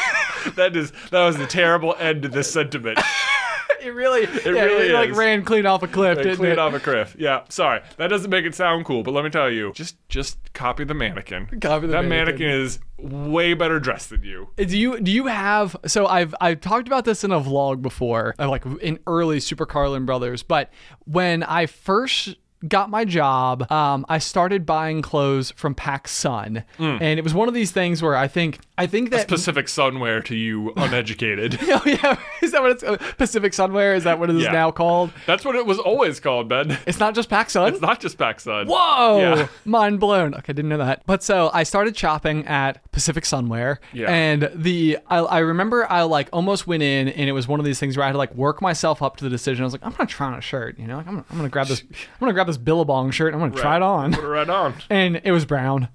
that is that was a terrible end to this sentiment. It really, it really it like is. ran clean off a cliff, They didn't clean it? off a cliff. Yeah, sorry. That doesn't make it sound cool, but let me tell you, just just copy the mannequin. Copy the that mannequin. mannequin is way better dressed than you. Do you do you have? So I've I've talked about this in a vlog before, uh, like in early Super Carlin Brothers. But when I first got my job, um, I started buying clothes from PacSun, and it was one of these things where I think I think that Pacific Sunwear to you uneducated. oh yeah, is that what it's uh, Pacific Sunwear? Is that what it is Yeah. now called? That's what it was always called, Ben. It's not just PacSun. It's not just PacSun. Whoa! Yeah. Mind blown. Okay, didn't know that. But so I started shopping at Pacific Sunwear, Yeah. and the I, I remember I like almost went in, and it was one of these things where I had to like work myself up to the decision. I was like, I'm gonna try on a shirt, you know, like I'm, I'm gonna grab this, I'm gonna grab this Billabong shirt, and I'm gonna try it on, Put it right on. and it was brown,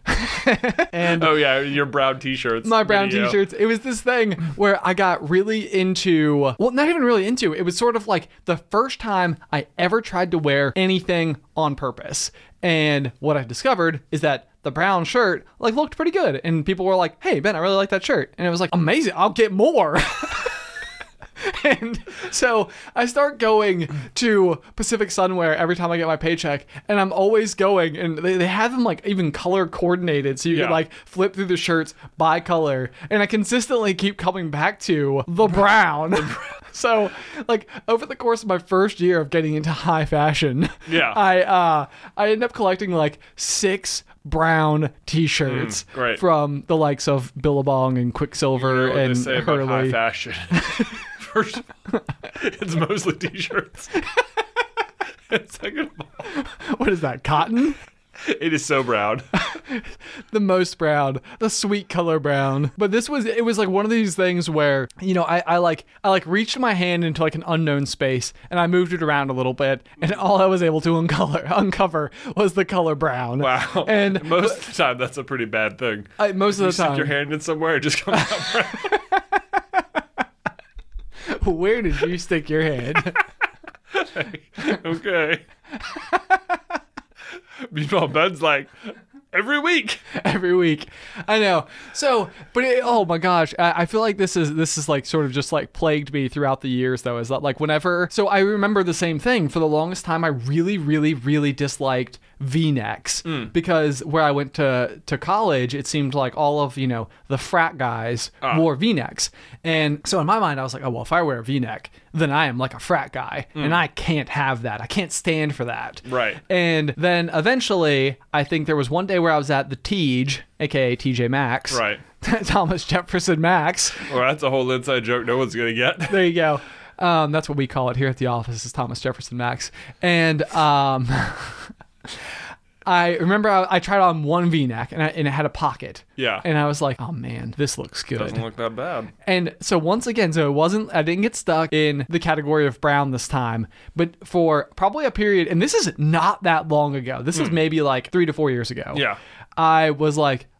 and. Oh yeah, your brown t-shirts. My brown video. t-shirts. It was this thing where I got really into, well, not even really into, it was sort of like the first time I ever tried to wear anything on purpose. And what I discovered is that the brown shirt like looked pretty good. And people were like, hey, Ben, I really like that shirt. And it was like, amazing, I'll get more. And so I start going to Pacific Sunwear every time I get my paycheck, and I'm always going, and they, they have them like even color coordinated, so you Yeah. can like flip through the shirts by color, and I consistently keep coming back to the brown. So like over the course of my first year of getting into high fashion, Yeah. I uh I ended up collecting like six brown t-shirts Mm, great. from the likes of Billabong and Quicksilver You know what and they say about high Hurley. fashion. First, it's mostly t-shirts. And second of all, What is that? Cotton? it is so brown. The most brown, the sweet color brown. But this was, it was like one of these things where, you know, I, I like, I like reached my hand into like an unknown space, and I moved it around a little bit, and all I was able to uncover, uncover was the color brown. Wow. And most of the time, that's a pretty bad thing. I, most of You the stick time, your hand in somewhere, it just comes out brown. where did you stick your hand? Okay. Meanwhile, Ben's like, every week. Every week, I know. So, but it, oh my gosh, I, I feel like this is this is like sort of just like plagued me throughout the years. Though, is that like whenever? So I remember the same thing. For the longest time, I really, really, really disliked V-necks because where I went to to college, it seemed like all of you know the frat guys wore V-necks, and so in my mind, I was like, oh well, if I wear a V-neck, then I am like a frat guy, and I can't have that. I can't stand for that. Right. And then eventually, I think there was one day where I was at the Tej, aka T J Maxx. Right. Thomas Jefferson Max. Well, that's a whole inside joke no one's going to get. There you go. Um, that's what we call it here at the office, is Thomas Jefferson Max. And um, I remember I, I tried on one V-neck, and, I, and it had a pocket. Yeah. And I was like, oh man, this looks good. Doesn't look that bad. And so once again, so it wasn't, I didn't get stuck in the category of brown this time, but for probably a period, and this is not that long ago. This is maybe like three to four years ago. Yeah. I was like,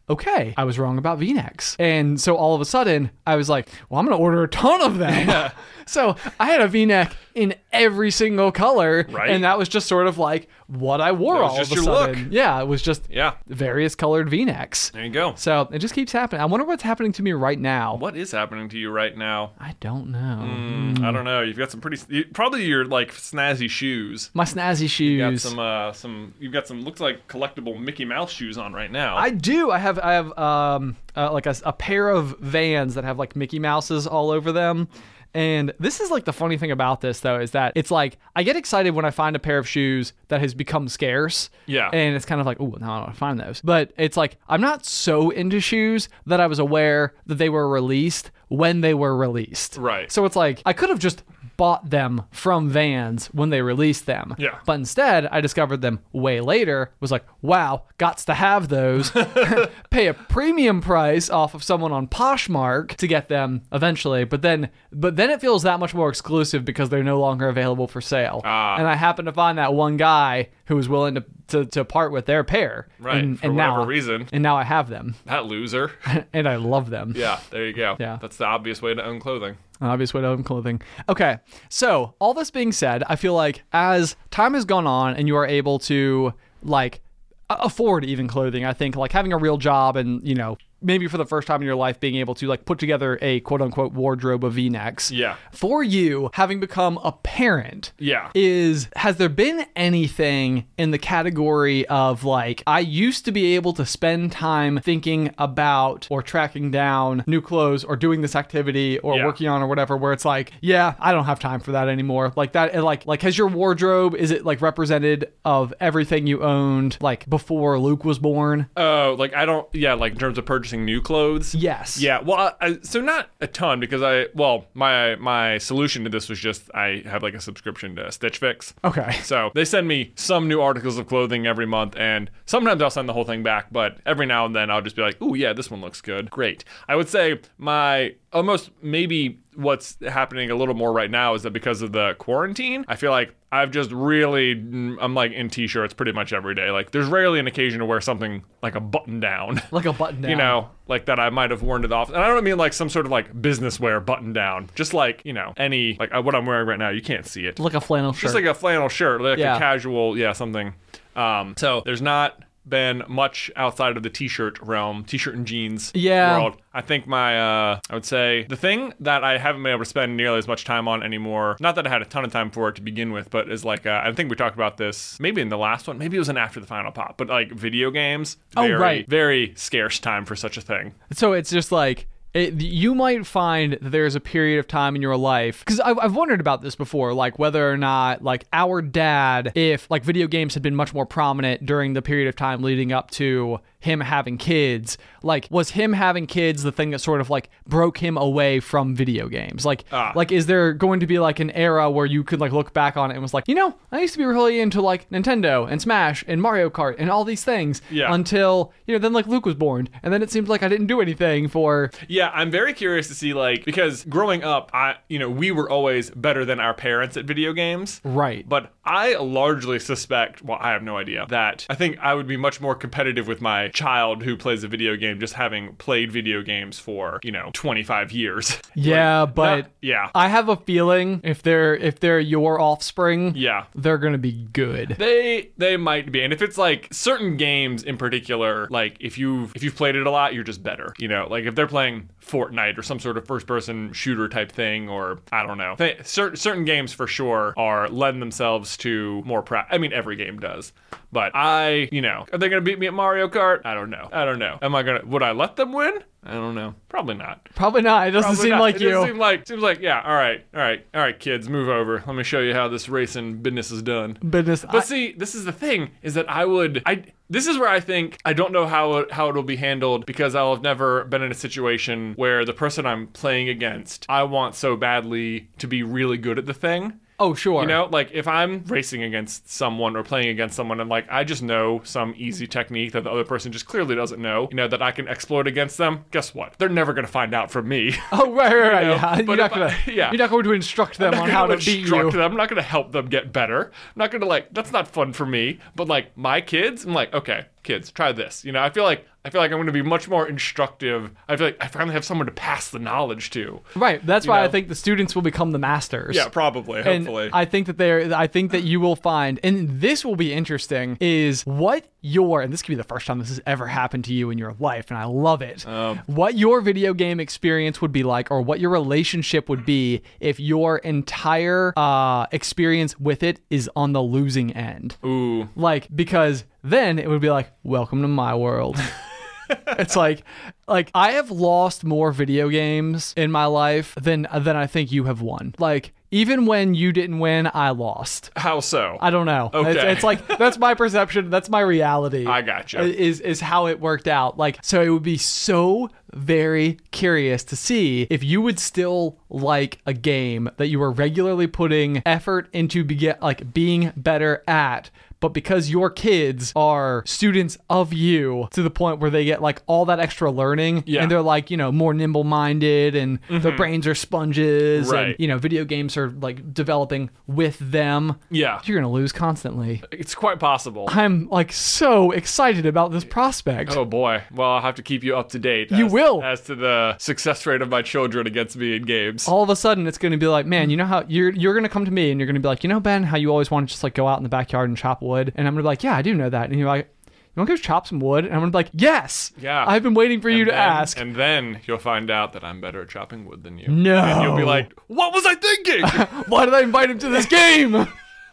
okay, I was wrong about V-necks. And so all of a sudden, I was like, well, I'm going to order a ton of them. Yeah. So I had a V-neck in every single color. Right. And that was just sort of like what I wore That was all just of a your sudden. look. Yeah, it was just Yeah. various colored V-necks. There you go. So it just keeps happening. I wonder what's happening to me right now. What is happening to you right now? I don't know. Mm, I don't know. You've got some pretty, you, probably your like snazzy shoes. My snazzy You got shoes. some, uh, some. You've got some. Looks like collectible Mickey Mouse shoes on right now. I do. I have I have um uh, like a, a pair of Vans that have like Mickey Mouses all over them. And this is like the funny thing about this though is that it's like I get excited when I find a pair of shoes that has become scarce. Yeah. And it's kind of like, oh, now I want to find those. But it's like I'm not so into shoes that I was aware that they were released when they were released. Right. So it's like I could have just bought them from Vans when they released them. Yeah. But instead, I discovered them way later, was like, wow, gots to have those. Pay a premium price off of someone on Poshmark to get them eventually. But then but then it feels that much more exclusive because they're no longer available for sale. Ah. And I happened to find that one guy who was willing to, to, to part with their pair. Right, And, for and whatever now, reason. And now I have them. That loser. And I love them. Yeah, there you go. Yeah. That's the obvious way to own clothing. An obvious way to own clothing. Okay, so all this being said, I feel like as time has gone on and you are able to like a- afford even clothing, I think like having a real job and, you know, maybe for the first time in your life being able to like put together a quote unquote wardrobe of V-necks. Yeah. For you, having become a parent, Yeah. is has there been anything in the category of like I used to be able to spend time thinking about or tracking down new clothes or doing this activity or Yeah. working on or whatever where it's like, yeah, I don't have time for that anymore. Like that and like like has your wardrobe, is it like represented of everything you owned like before Luke was born? Oh, like I don't. Yeah, like in terms of purchasing new clothes. Yes. Yeah. Well, I, I, so not a ton because I. Well, my my solution to this was just I have like a subscription to Stitch Fix. Okay. So they send me some new articles of clothing every month, and sometimes I'll send the whole thing back, but every now and then I'll just be like, "Ooh, yeah, this one looks good. Great." I would say my almost maybe what's happening a little more right now is that because of the quarantine, I feel like I've just really, I'm like in t-shirts pretty much every day. Like there's rarely an occasion to wear something like a button down. Like a button down. You know, like that I might have worn to the office. And I don't mean like some sort of like business wear button down. Just like, you know, any, like uh, what I'm wearing right now, you can't see it. Like a flannel shirt. Just like a flannel shirt, like Yeah. a casual, yeah, something. Um, so there's not been much outside of the t-shirt realm, t-shirt and jeans Yeah. world. I think my, uh, I would say the thing that I haven't been able to spend nearly as much time on anymore, not that I had a ton of time for it to begin with, but is like, uh, I think we talked about this maybe in the last one, maybe it was in After the Final Pop, but like video games, Oh, very, right. very scarce time for such a thing. So it's just like, it, you might find that there's a period of time in your life, because I've, I've wondered about this before, like whether or not like our dad, if like video games had been much more prominent during the period of time leading up to him having kids, like was him having kids the thing that sort of like broke him away from video games? Like, Ah. like is there going to be like an era where you could like look back on it and was like, you know, I used to be really into like Nintendo and Smash and Mario Kart and all these things Yeah. until, you know, then like Luke was born and then it seemed like I didn't do anything for... Yeah, I'm very curious to see, like, because growing up, I, you know, we were always better than our parents at video games. Right. But I largely suspect, well, I have no idea, that I think I would be much more competitive with my child who plays a video game just having played video games for, you know, twenty-five years. Yeah, Like, but not- yeah. I have a feeling if they're if they're your offspring, Yeah. they're gonna be good. They they might be, and if it's like certain games in particular, like if you've if you've played it a lot, you're just better. You know, like if they're playing Fortnite or some sort of first-person shooter type thing, or I don't know, they, certain certain games for sure are lend themselves to more pra- I mean, every game does, but I, you know, are they gonna beat me at Mario Kart? I don't know. I don't know. Am I gonna? Would I let them win? I don't know. Probably not. Probably not. It doesn't Probably seem not. like it you. doesn't seem like seems like yeah. All right, all right, all right, kids, move over. Let me show you how this racing business is done. Business. But see, this is the thing: is that I would, I. This is where I think I don't know how it, how it'll be handled because I'll have never been in a situation where the person I'm playing against, I want so badly to be really good at the thing. Oh, sure. You know, like if I'm racing against someone or playing against someone and like I just know some easy technique that the other person just clearly doesn't know, you know, that I can exploit against them, guess what? They're never going to find out from me. Oh, right, right, right. know, Yeah. You're but not if I- gonna. yeah. You're not going to instruct them I'm on not how to gonna beat instruct you. them. I'm not going to help them get better. I'm not going to like, that's not fun for me. But like my kids, I'm like, okay, kids, try this. You know, I feel like I feel like I'm going to be much more instructive. I feel like I finally have someone to pass the knowledge to. Right. That's You why know? I think the students will become the masters. Yeah, probably, And hopefully. I think that they're I think that you will find, and this will be interesting, is what your, and this could be the first time this has ever happened to you in your life, and I love it. Um. What your video game experience would be like, or what your relationship would be if your entire uh, experience with it is on the losing end. Ooh. Like, because then it would be like, welcome to my world. It's like, like I have lost more video games in my life than than I think you have won. Like, even when you didn't win, I lost. How so? I don't know. Okay. It's, it's like, that's my perception. That's my reality. I gotcha. Is is how it worked out. Like, so it would be so very curious to see if you would still like a game that you were regularly putting effort into be, like being better at, but because your kids are students of you to the point where they get like all that extra learning, Yeah. and they're like, you know, more nimble minded, and their brains are sponges, Right. and, you know, video games are like developing with them. Yeah. You're going to lose constantly. It's quite possible. I'm like so excited about this prospect. Oh boy. Well, I'll have to keep you up to date. You as, will. As to the success rate of my children against me in games. All of a sudden it's going to be like, man, you know how you're you're going to come to me and you're going to be like, you know, Ben, how you always want to just like go out in the backyard and chop wood? And I'm going to be like, yeah, I do know that. And you're like, you want to go chop some wood? And I'm going to be like, yes. Yeah. I've been waiting for you And to then- ask. And then you'll find out that I'm better at chopping wood than you. No. And you'll be like, what was I thinking? Why did I invite him to this game?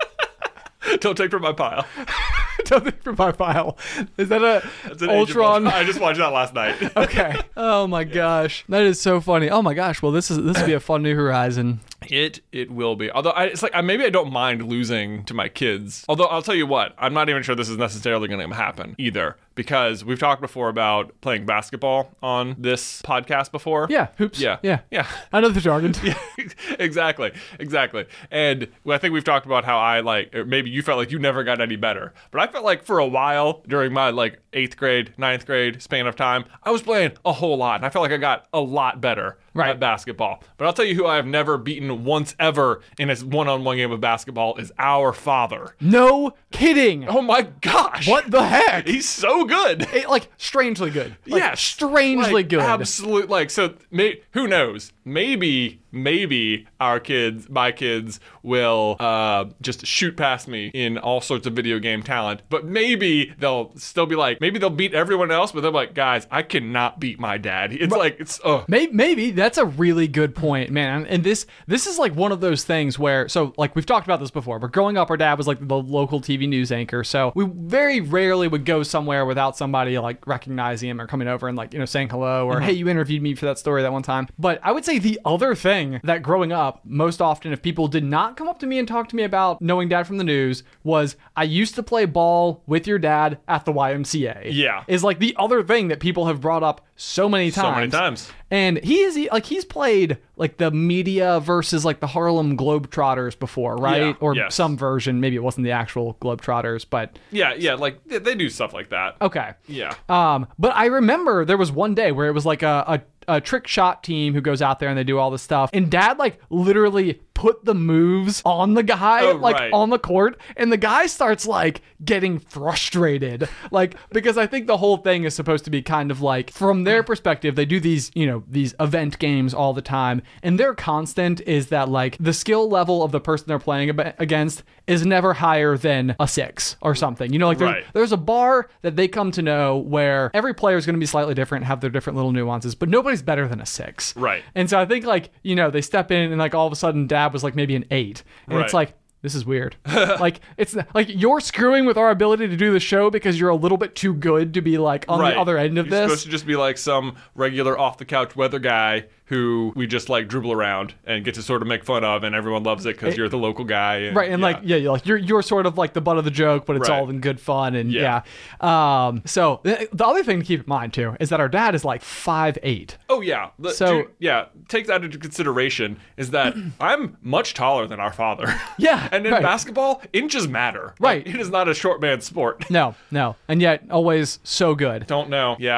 Don't take from my pile. Don't think for my file. Is that a That's an Age of Ultron? Ultron. I just watched that last night. Okay. Oh my gosh, that is so funny. Oh my gosh. Well, this is this would be a fun new horizon. It it will be. Although I, it's like I, maybe I don't mind losing to my kids. Although I'll tell you what, I'm not even sure this is necessarily going to happen either, because we've talked before about playing basketball on this podcast before. Yeah. Hoops. Yeah. Yeah. Yeah. I know the jargon. Yeah, exactly, exactly. And I think we've talked about how I like, or maybe you felt like you never got any better, but I felt like for a while during my like eighth grade, ninth grade span of time, I was playing a whole lot, and I felt like I got a lot better Right. at basketball. But I'll tell you who I have never beaten once ever in a one-on-one game of basketball is our father. No kidding. Oh my gosh! What the heck? He's so good. It, like strangely good. Like, Yeah, strangely like, good. Absolute, like, so may, who knows? Maybe, maybe our kids, my kids, will uh, just shoot past me in all sorts of video game talent. But maybe they'll still be like, maybe they'll beat everyone else, but they're like, guys, I cannot beat my dad. It's like, it's, uh Maybe, maybe that's a really good point, man. And this this is like one of those things where, so like we've talked about this before, but growing up, our dad was like the local T V news anchor. So we very rarely would go somewhere without somebody like recognizing him or coming over and like, you know, saying hello or, hey, you interviewed me for that story that one time. But I would say the other thing that growing up, most often, if people did not come up to me and talk to me about knowing dad from the news, was I used to play ball with your dad at the Y M C A. Yeah. Is like the other thing that people have brought up so many times. so many times. And he is he, like he's played like the media versus like the Harlem Globetrotters before, right? Yeah, or yes. some version. Maybe it wasn't the actual Globetrotters, but Yeah, yeah, like, they, they do stuff like that. okay. Yeah. Um, but I remember there was one day where it was like a, a a trick shot team who goes out there and they do all this stuff, and dad like literally put the moves on the guy, Oh, like right. on the court, and the guy starts like getting frustrated, like, because I think the whole thing is supposed to be kind of like, from their perspective, they do these, you know, these event games all the time, and their constant is that like the skill level of the person they're playing ab- against is never higher than a six or something. You know, like there's, Right. there's a bar that they come to know where every player is going to be slightly different, have their different little nuances, but nobody's better than a six. Right. And so I think like, you know, they step in and like all of a sudden dad was like maybe an eight. And it's Right. like, this is weird. Like, it's like you're screwing with our ability to do the show because you're a little bit too good to be like on Right. the other end of You're this. supposed to just be like some regular off the couch weather guy who we just like dribble around and get to sort of make fun of, and everyone loves it because you're the local guy. And, Right, and yeah. like yeah, you're like you're you're sort of like the butt of the joke, but it's Right. all in good fun, and yeah. Yeah. Um, so th- the other thing to keep in mind too is that our dad is like five eight. Oh yeah. The- So- do- yeah, take that into consideration. Is that I'm much taller than our father. Yeah, and in right. basketball, inches matter. Right. Like, it is not a short man sport. No, no, and yet always so good. Don't know. Yeah.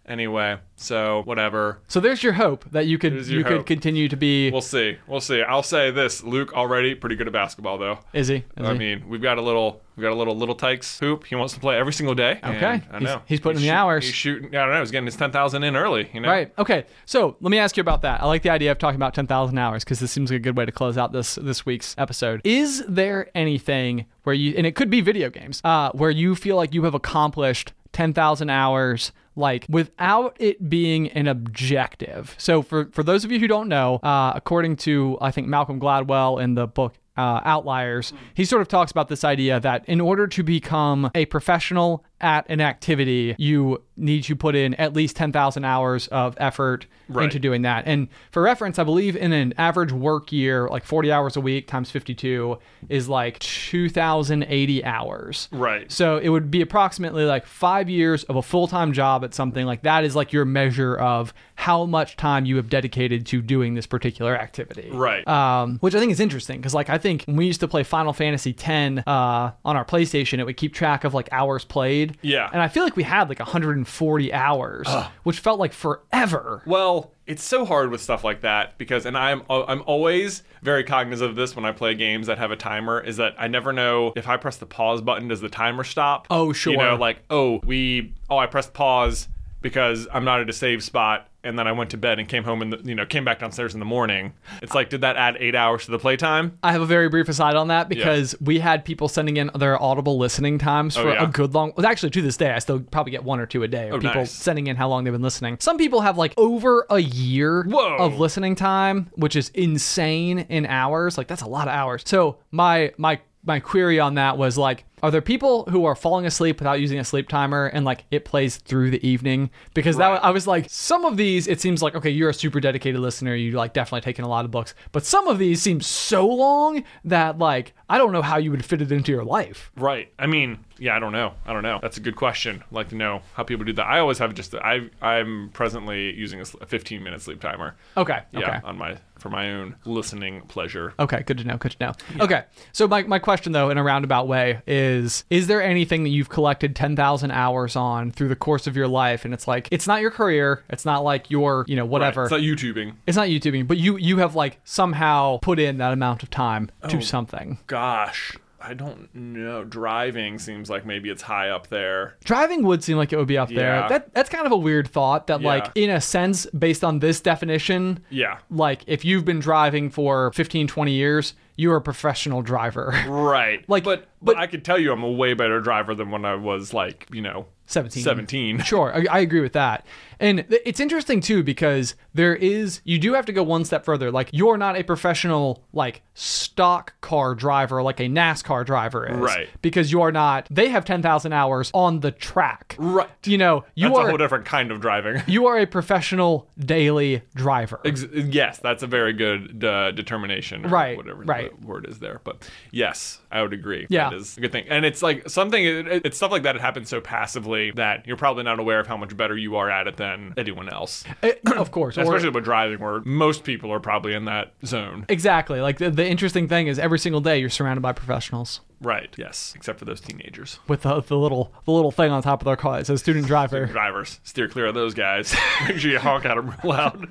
Anyway, so whatever. So there's your hope that you could There's your you could hope. continue to be. We'll see. We'll see. I'll say this: Luke already pretty good at basketball, though. Is he? Is I he? mean, we've got a little, we've got a little little Tykes hoop. He wants to play every single day. Okay. and I He's- know he's putting in the shoot- hours. He's shooting. I don't know. He's getting his ten thousand in early. You know. Right. Okay. So let me ask you about that. I like the idea of talking about ten thousand hours because this seems like a good way to close out this this week's episode. Is there anything where you, and it could be video games, uh, where you feel like you have accomplished ten thousand hours, like without it being an objective? So for, for those of you who don't know, uh, according to, I think, Malcolm Gladwell in the book uh, Outliers, he sort of talks about this idea that in order to become a professional at an activity, you need to put in at least ten thousand hours of effort Right. into doing that. And for reference, I believe in an average work year, like forty hours a week times fifty-two is like two thousand eighty hours. Right. So it would be approximately like five years of a full-time job at something. Like that is like your measure of how much time you have dedicated to doing this particular activity. Right. Um, which I think is interesting because like I think when we used to play Final Fantasy X uh, on our PlayStation, it would keep track of like hours played. Yeah. And I feel like we had like one hundred forty hours, which felt like forever. Well, it's so hard with stuff like that because, and I'm I'm always very cognizant of this when I play games that have a timer, is that I never know if I press the pause button, does the timer stop? Oh, sure. You know, like, oh, we, oh, I pressed pause because I'm not at a save spot, and then I went to bed and came home and, you know, came back downstairs in the morning. It's like, did that add eight hours to the playtime? I have a very brief aside on that because we had people sending in their Audible listening times for Oh, yeah? a good long. Well, actually, to this day, I still probably get one or two a day of Oh, people nice. sending in how long they've been listening. Some people have like over a year Whoa. of listening time, which is insane in hours. Like that's a lot of hours. So my my my query on that was like, are there people who are falling asleep without using a sleep timer and like it plays through the evening? Because Right. that I was like, some of these, it seems like, okay, you're a super dedicated listener. You like definitely taken a lot of books, but some of these seem so long that like, I don't know how you would fit it into your life. Right. I mean, yeah, I don't know. I don't know. That's a good question. I'd like to know how people do that. I always have just, I, I'm presently using a s- a fifteen minute sleep timer. Okay. Yeah, Okay. on my, for my own listening pleasure. Okay, good to know. Good to know. Okay, so my, my question though, in a roundabout way, is: is there anything that you've collected ten thousand hours on through the course of your life, and it's like it's not your career, it's not like your you know whatever, Right. It's not YouTubing. it's not YouTubing, but you you have like somehow put in that amount of time to Oh. something. Gosh, I don't know. Driving seems like maybe it's high up there. Driving would seem like it would be up there. Yeah. That that's kind of a weird thought. That like Yeah. in a sense, based on this definition, Yeah. like if you've been driving for fifteen, twenty years, you're a professional driver. Right. Like, but, but but- I could tell you I'm a way better driver than when I was like, you know, seventeen. seventeen. Sure, I, I agree with that. And th- it's interesting too because there is, you do have to go one step further. Like you're not a professional like stock car driver like a NASCAR driver is. Right. Because you are not, they have ten thousand hours on the track. Right. You know, you That's a are whole different kind of driving. you are a professional daily driver. Ex- yes, that's a very good uh, determination. Or Right, Whatever right. the word is there. But yes, I would agree. Yeah. That is a good thing. And it's like something, it, it- it's stuff like that. It happens so passively that you're probably not aware of how much better you are at it than anyone else. Eh, of course. Or- Especially with driving, where most people are probably in that zone. exactly. Like the, the interesting thing is every single day you're surrounded by professionals Right. Yes. Except for those teenagers. with the, the little the little thing on top of their car. It says student driver. Drivers, steer clear of those guys. Make sure you honk at them real loud.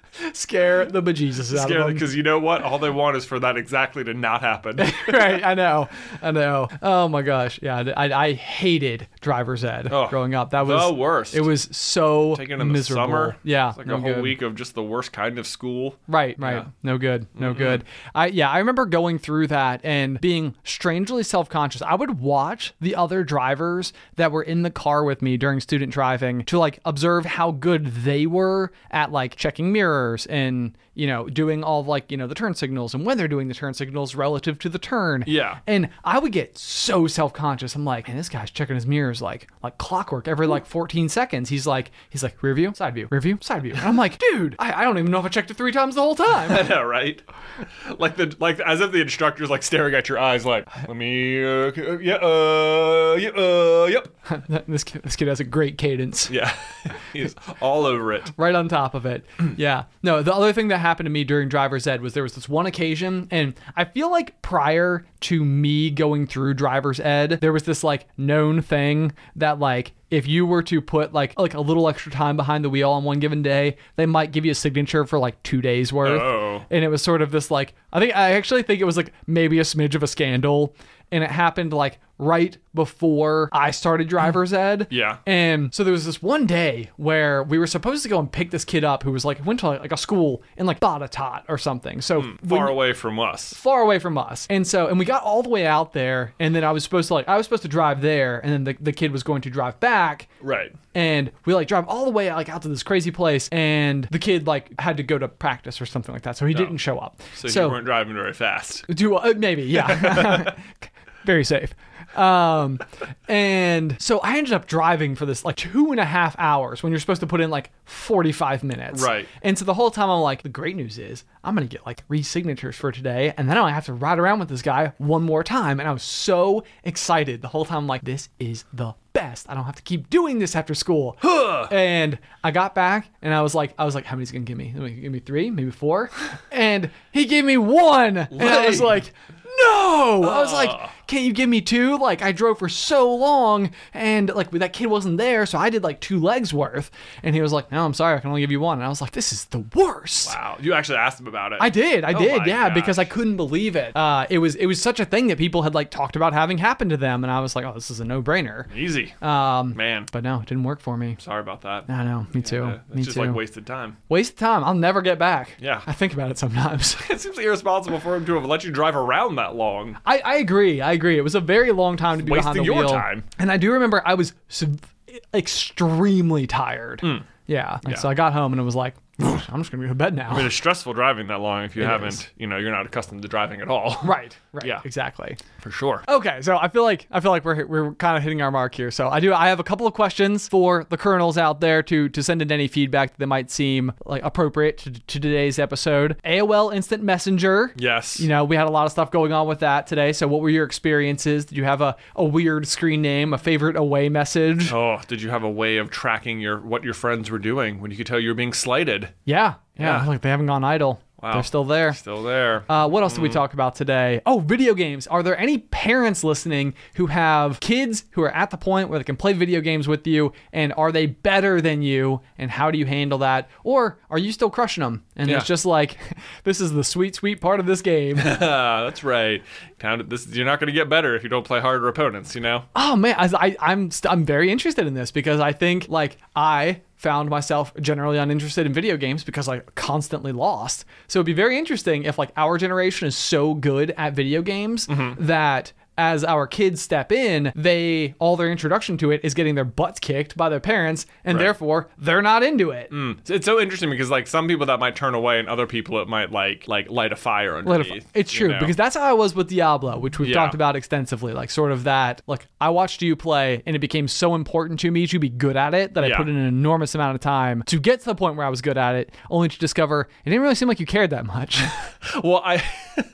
Scare the bejesus out of them. Because you know what? All they want is for that exactly to not happen. Right, I know, I know. Oh my gosh, yeah, I, I hated driver's ed Oh, growing up. That was the worst. It was so Taken in the miserable. summer. Yeah, It's like no a whole good. week of just the worst kind of school. Right, right. Yeah. No good. No good. I yeah, I remember going through that and being strangely self-conscious. I would watch the other drivers that were in the car with me during student driving to like observe how good they were at like checking mirrors and, you know, doing all of like, you know, the turn signals and when they're doing the turn signals relative to the turn. Yeah. And I would get so self-conscious. I'm like, man, this guy's checking his mirrors like like clockwork every like fourteen seconds. He's like, he's like, rear view, side view, rear view, side view. And I'm like, dude, I, I don't even know if I checked it three times the whole time. I know, right? Like the like as if the instructor's like staring at your eyes, like, let me, uh, yeah, uh, yeah, uh, yep. this kid, this kid has a great cadence. Yeah, he's all over it. Right on top of it. Yeah. No, the other thing that happened to me during driver's ed was there was this one occasion, and I feel like prior to me going through driver's ed, there was this like known thing that like if you were to put like like a little extra time behind the wheel on one given day, they might give you a signature for like two days worth. Oh. And it was sort of this like, I think I actually think it was like maybe a smidge of a scandal. And it happened like right before I started driver's ed. Yeah. And so there was this one day where we were supposed to go and pick this kid up who was like, went to like a school in like Botetourt or something. So Mm, far away from us. far away from us. And so, and we got all the way out there, and then I was supposed to like, I was supposed to drive there, and then the, the kid was going to drive back. Right. And we like drive all the way like out to this crazy place, and the kid like had to go to practice or something like that. So he didn't show up. So, you weren't driving very fast. Do uh, maybe, yeah. Very safe. Um, and so I ended up driving for this like two and a half hours when you're supposed to put in like forty-five minutes. Right. And so the whole time I'm like, the great news is I'm going to get like three signatures for today. And then I have to ride around with this guy one more time. And I was so excited the whole time. I'm like, this is the best. I don't have to keep doing this after school. And I got back and I was like, I was like, how many's he gonna give me? Give me three, maybe four. And he gave me one. And I was like, no. I was like, can't you give me two? Like I drove for so long and like that kid wasn't there. So I did like two legs worth. And he was like, no, I'm sorry. I can only give you one. And I was like, this is the worst. Wow. You actually asked him about it. I did. I Oh did. my Yeah. gosh. Because I couldn't believe it. Uh, it was, it was such a thing that people had like talked about having happen to them. And I was like, oh, this is a no brainer. Easy. Um, Man. But no, it didn't work for me. Sorry about that. I know. Me too. Yeah, it's me just too. like wasted time. Waste of time. I'll never get back. Yeah. I think about it sometimes. It seems irresponsible for him to have let you drive around that long. I, I agree. I agree. It was a very long time to be behind the Wasting your wheel. time. And I do remember I was sub- extremely tired. Yeah. And Yeah. so I got home and it was like, I'm just going to go to bed now. I mean, it's stressful driving that long if you It haven't, is. you know, you're not accustomed to driving at all. Right. Right. Yeah. Exactly. For sure. Okay, so I feel like I feel like we're we're kind of hitting our mark here. So I do I have a couple of questions for the colonels out there to to send in any feedback that might seem like appropriate to, to today's episode. A O L Instant Messenger. Yes. You know, we had a lot of stuff going on with that today. So what were your experiences? Did you have a, a weird screen name, a favorite away message? Oh, did you have a way of tracking your what your friends were doing when you could tell you were being slighted? Yeah. Yeah, Yeah. like they haven't gone idle. Wow. They're still there. Still there. Uh, what else did we talk about today? Oh, video games. Are there any parents listening who have kids who are at the point where they can play video games with you? And are they better than you? And how do you handle that? Or are you still crushing them? And Yeah. it's just like, this is the sweet, sweet part of this game. That's right. Count- This, you're not going to get better if you don't play harder opponents, you know? Oh man, I, I, I'm st- I'm very interested in this because I think like I found myself generally uninterested in video games because I constantly lost. So it'd be very interesting if like our generation is so good at video games that as our kids step in, they all their introduction to it is getting their butts kicked by their parents, and Right. therefore they're not into it. Mm. It's so interesting because like some people that might turn away and other people it might like like light a fire Let underneath. it- It's you true know? because that's how I was with Diablo, which we've Yeah. talked about extensively. Like sort of that, like I watched you play and it became so important to me to be good at it that I Yeah. put in an enormous amount of time to get to the point where I was good at it, only to discover it didn't really seem like you cared that much. Well, I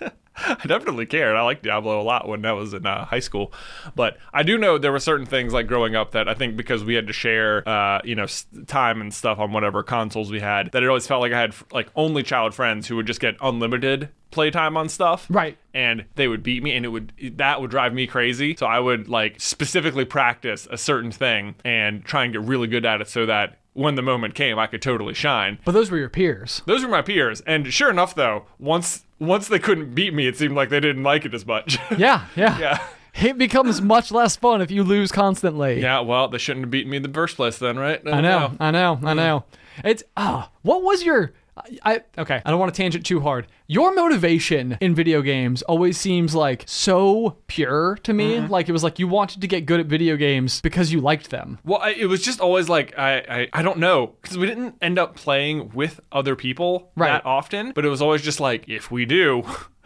I definitely cared. I liked Diablo a lot when I was in uh, high school, but I do know there were certain things like growing up that I think because we had to share, uh, you know, s- time and stuff on whatever consoles we had, that it always felt like I had like only child friends who would just get unlimited playtime on stuff. Right. And they would beat me, and it would that would drive me crazy. So I would like specifically practice a certain thing and try and get really good at it so that when the moment came, I could totally shine. But those were your peers. Those were my peers, and sure enough, though, once once they couldn't beat me, it seemed like they didn't like it as much. Yeah, yeah. Yeah. It becomes much less fun if you lose constantly. Yeah, well, they shouldn't have beaten me in the first place then, right? I know, I know, I know. It's ah, what was your? I okay. I don't want to tangent too hard. Your motivation in video games always seems like so pure to me. Mm-hmm. Like it was like you wanted to get good at video games because you liked them. Well, I, it was just always like I I, I don't know because we didn't end up playing with other people Right. that often, but it was always just like if we do.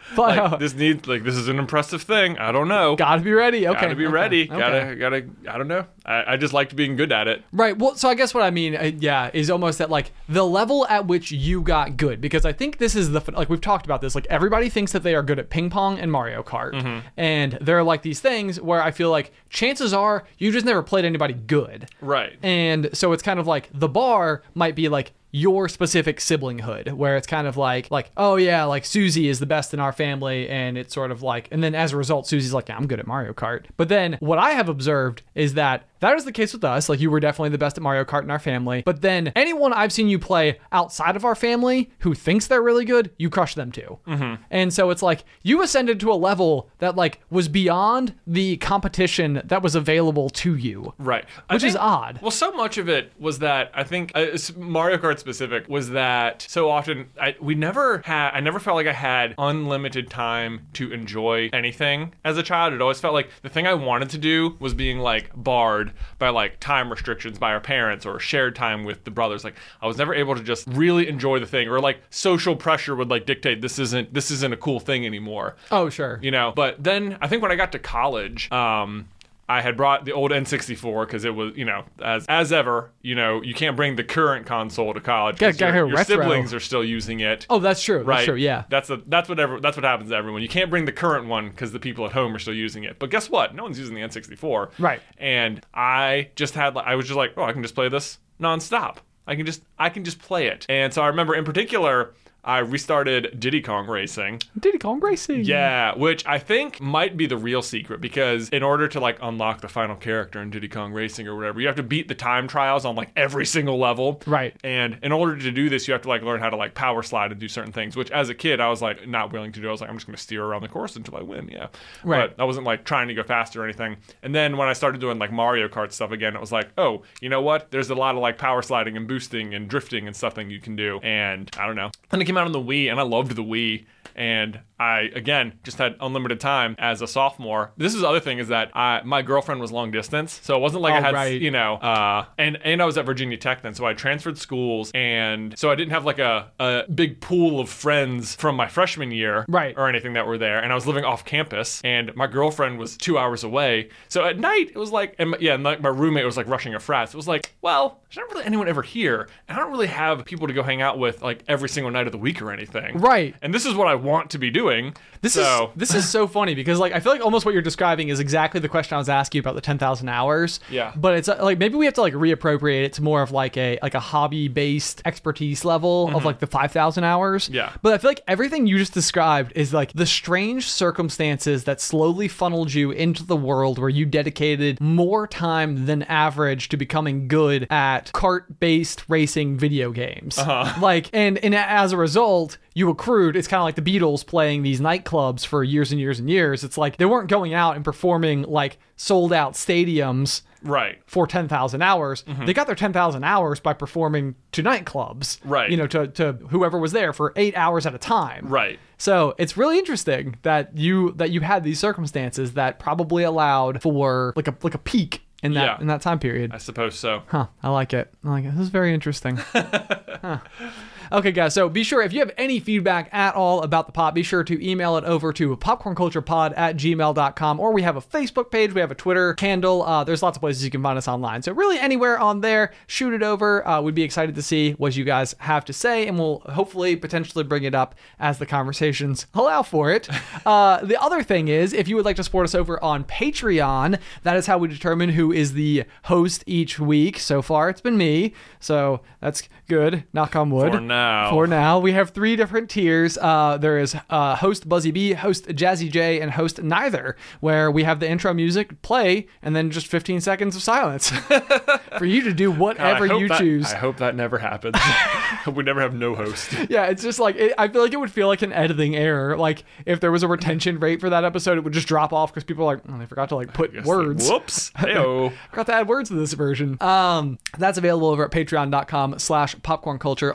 But, like uh, this needs like this is an impressive thing. I don't know. gotta be ready. Okay. Gotta be okay, ready. okay. Gotta gotta. I don't know. I, I just liked being good at it. Right. Well, so I guess what I mean, uh, yeah, is almost that like the level at which you got good, because I think this is the like we've talked about this. Like everybody thinks that they are good at ping pong and Mario Kart, Mm-hmm. and there are like these things where I feel like chances are you just never played anybody good, Right. and so it's kind of like the bar might be like your specific siblinghood, where it's kind of like like oh yeah, like Susie is the best in our family, and it's sort of like, and then as a result Susie's like, yeah, I'm good at Mario Kart. But then what I have observed is that that is the case with us. Like you were definitely the best at Mario Kart in our family, but then anyone I've seen you play outside of our family who thinks they're really good, you crush them too. Mm-hmm. And so it's like you ascended to a level that like was beyond the competition that was available to you. Right. Which I is think- odd. Well, so much of it was that I think uh, it's Mario Kart specific was that so often I we never had I never felt like I had unlimited time to enjoy anything as a child. It always felt like the thing I wanted to do was being like barred by like time restrictions by our parents or shared time with the brothers. Like I was never able to just really enjoy the thing, or like social pressure would like dictate this isn't this isn't a cool thing anymore. Oh, sure. You know, but then I think when I got to college, um, I had brought the old N sixty-four because it was, you know, as as ever, you know, you can't bring the current console to college. 'cause Gotta- gotta your go your retro. siblings are still using it. Oh, that's true. Right. That's true. Yeah. That's a, that's whatever that's what happens to everyone. You can't bring the current one because the people at home are still using it. But guess what? No one's using the N sixty-four. Right. And I just had I was just like, oh, I can just play this nonstop. I can just I can just play it. And so I remember in particular, I restarted Diddy Kong Racing. Diddy Kong Racing. Yeah, which I think might be the real secret, because in order to like unlock the final character in Diddy Kong Racing or whatever, you have to beat the time trials on like every single level. Right. And in order to do this, you have to like learn how to like power slide and do certain things, which as a kid I was like not willing to do. I was like, I'm just going to steer around the course until I win. Yeah. Right. But I wasn't like trying to go faster or anything. And then when I started doing like Mario Kart stuff again, it was like, oh, you know what? There's a lot of like power sliding and boosting and drifting and stuff that you can do. And I don't know. And it came out on the Wii, and I loved the Wii. And I, again, just had unlimited time as a sophomore. This is the other thing, is that I, my girlfriend was long distance. So it wasn't like Oh, I had, right. you know, uh, and, and I was at Virginia Tech then. So I transferred schools. And so I didn't have like a, a big pool of friends from my freshman year. Right. Or anything that were there. And I was living off campus. And my girlfriend was two hours away. So at night, it was like, and my, yeah, and like my roommate was like rushing a frat. So it was like, well, there's not really anyone ever here. And I don't really have people to go hang out with like every single night of the week or anything. Right. And this is what I want to be doing. This so, is this is so funny, because like I feel like almost what you're describing is exactly the question I was asking you about the ten thousand hours. Yeah. But it's uh, like maybe we have to like reappropriate it to more of like a like a hobby based expertise level of like the five thousand hours. Yeah. But I feel like everything you just described is like the strange circumstances that slowly funneled you into the world where you dedicated more time than average to becoming good at kart based racing video games. Uh-huh. Like and and as a result, you accrued. It's kind of like the Beatles playing these nightclubs for years and years and years. It's like they weren't going out and performing like sold out stadiums right. for ten thousand hours. Mm-hmm. They got their ten thousand hours by performing to nightclubs. Right. You know, to, to whoever was there for eight hours at a time. Right. So it's really interesting that you that you had these circumstances that probably allowed for like a like a peak in that Yeah. in that time period. I suppose so. Huh. I like it. I like it. This is very interesting. Huh. Okay, guys, so be sure, if you have any feedback at all about the pod, be sure to email it over to popcornculturepod at gmail dot com, or we have a Facebook page, we have a Twitter handle. Uh, there's lots of places you can find us online. So really anywhere on there, shoot it over. Uh, we'd be excited to see what you guys have to say, and we'll hopefully potentially bring it up as the conversations allow for it. Uh, the other thing is, if you would like to support us over on Patreon, that is how we determine who is the host each week. So far, it's been me, so that's good. Knock on wood. For now. For now, we have three different tiers. Uh, there is uh, host Buzzy B, host Jazzy J, and host Neither, where we have the intro music play and then just fifteen seconds of silence for you to do whatever God, I hope you that- choose. I hope that never happens. I hope we never have no host. Yeah, it's just like, it, I feel like it would feel like an editing error. Like if there was a retention rate for that episode, it would just drop off because people are like, oh, they forgot to like put Yes, words. Whoops. Heyo. Forgot to add words to this version. Um, that's available over at patreon dot com slash popcorn culture. All three tiers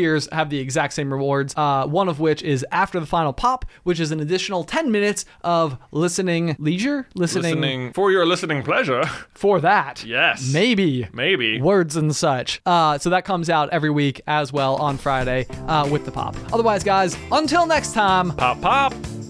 tiers have the exact same rewards, uh, one of which is after the final pop, which is an additional ten minutes of listening leisure, listening, Listening for your listening pleasure. for that. Yes. Maybe. Maybe. Words and such. Uh, so that comes out every week as well on Friday uh, with the pop. Otherwise, guys, until next time. Pop, pop.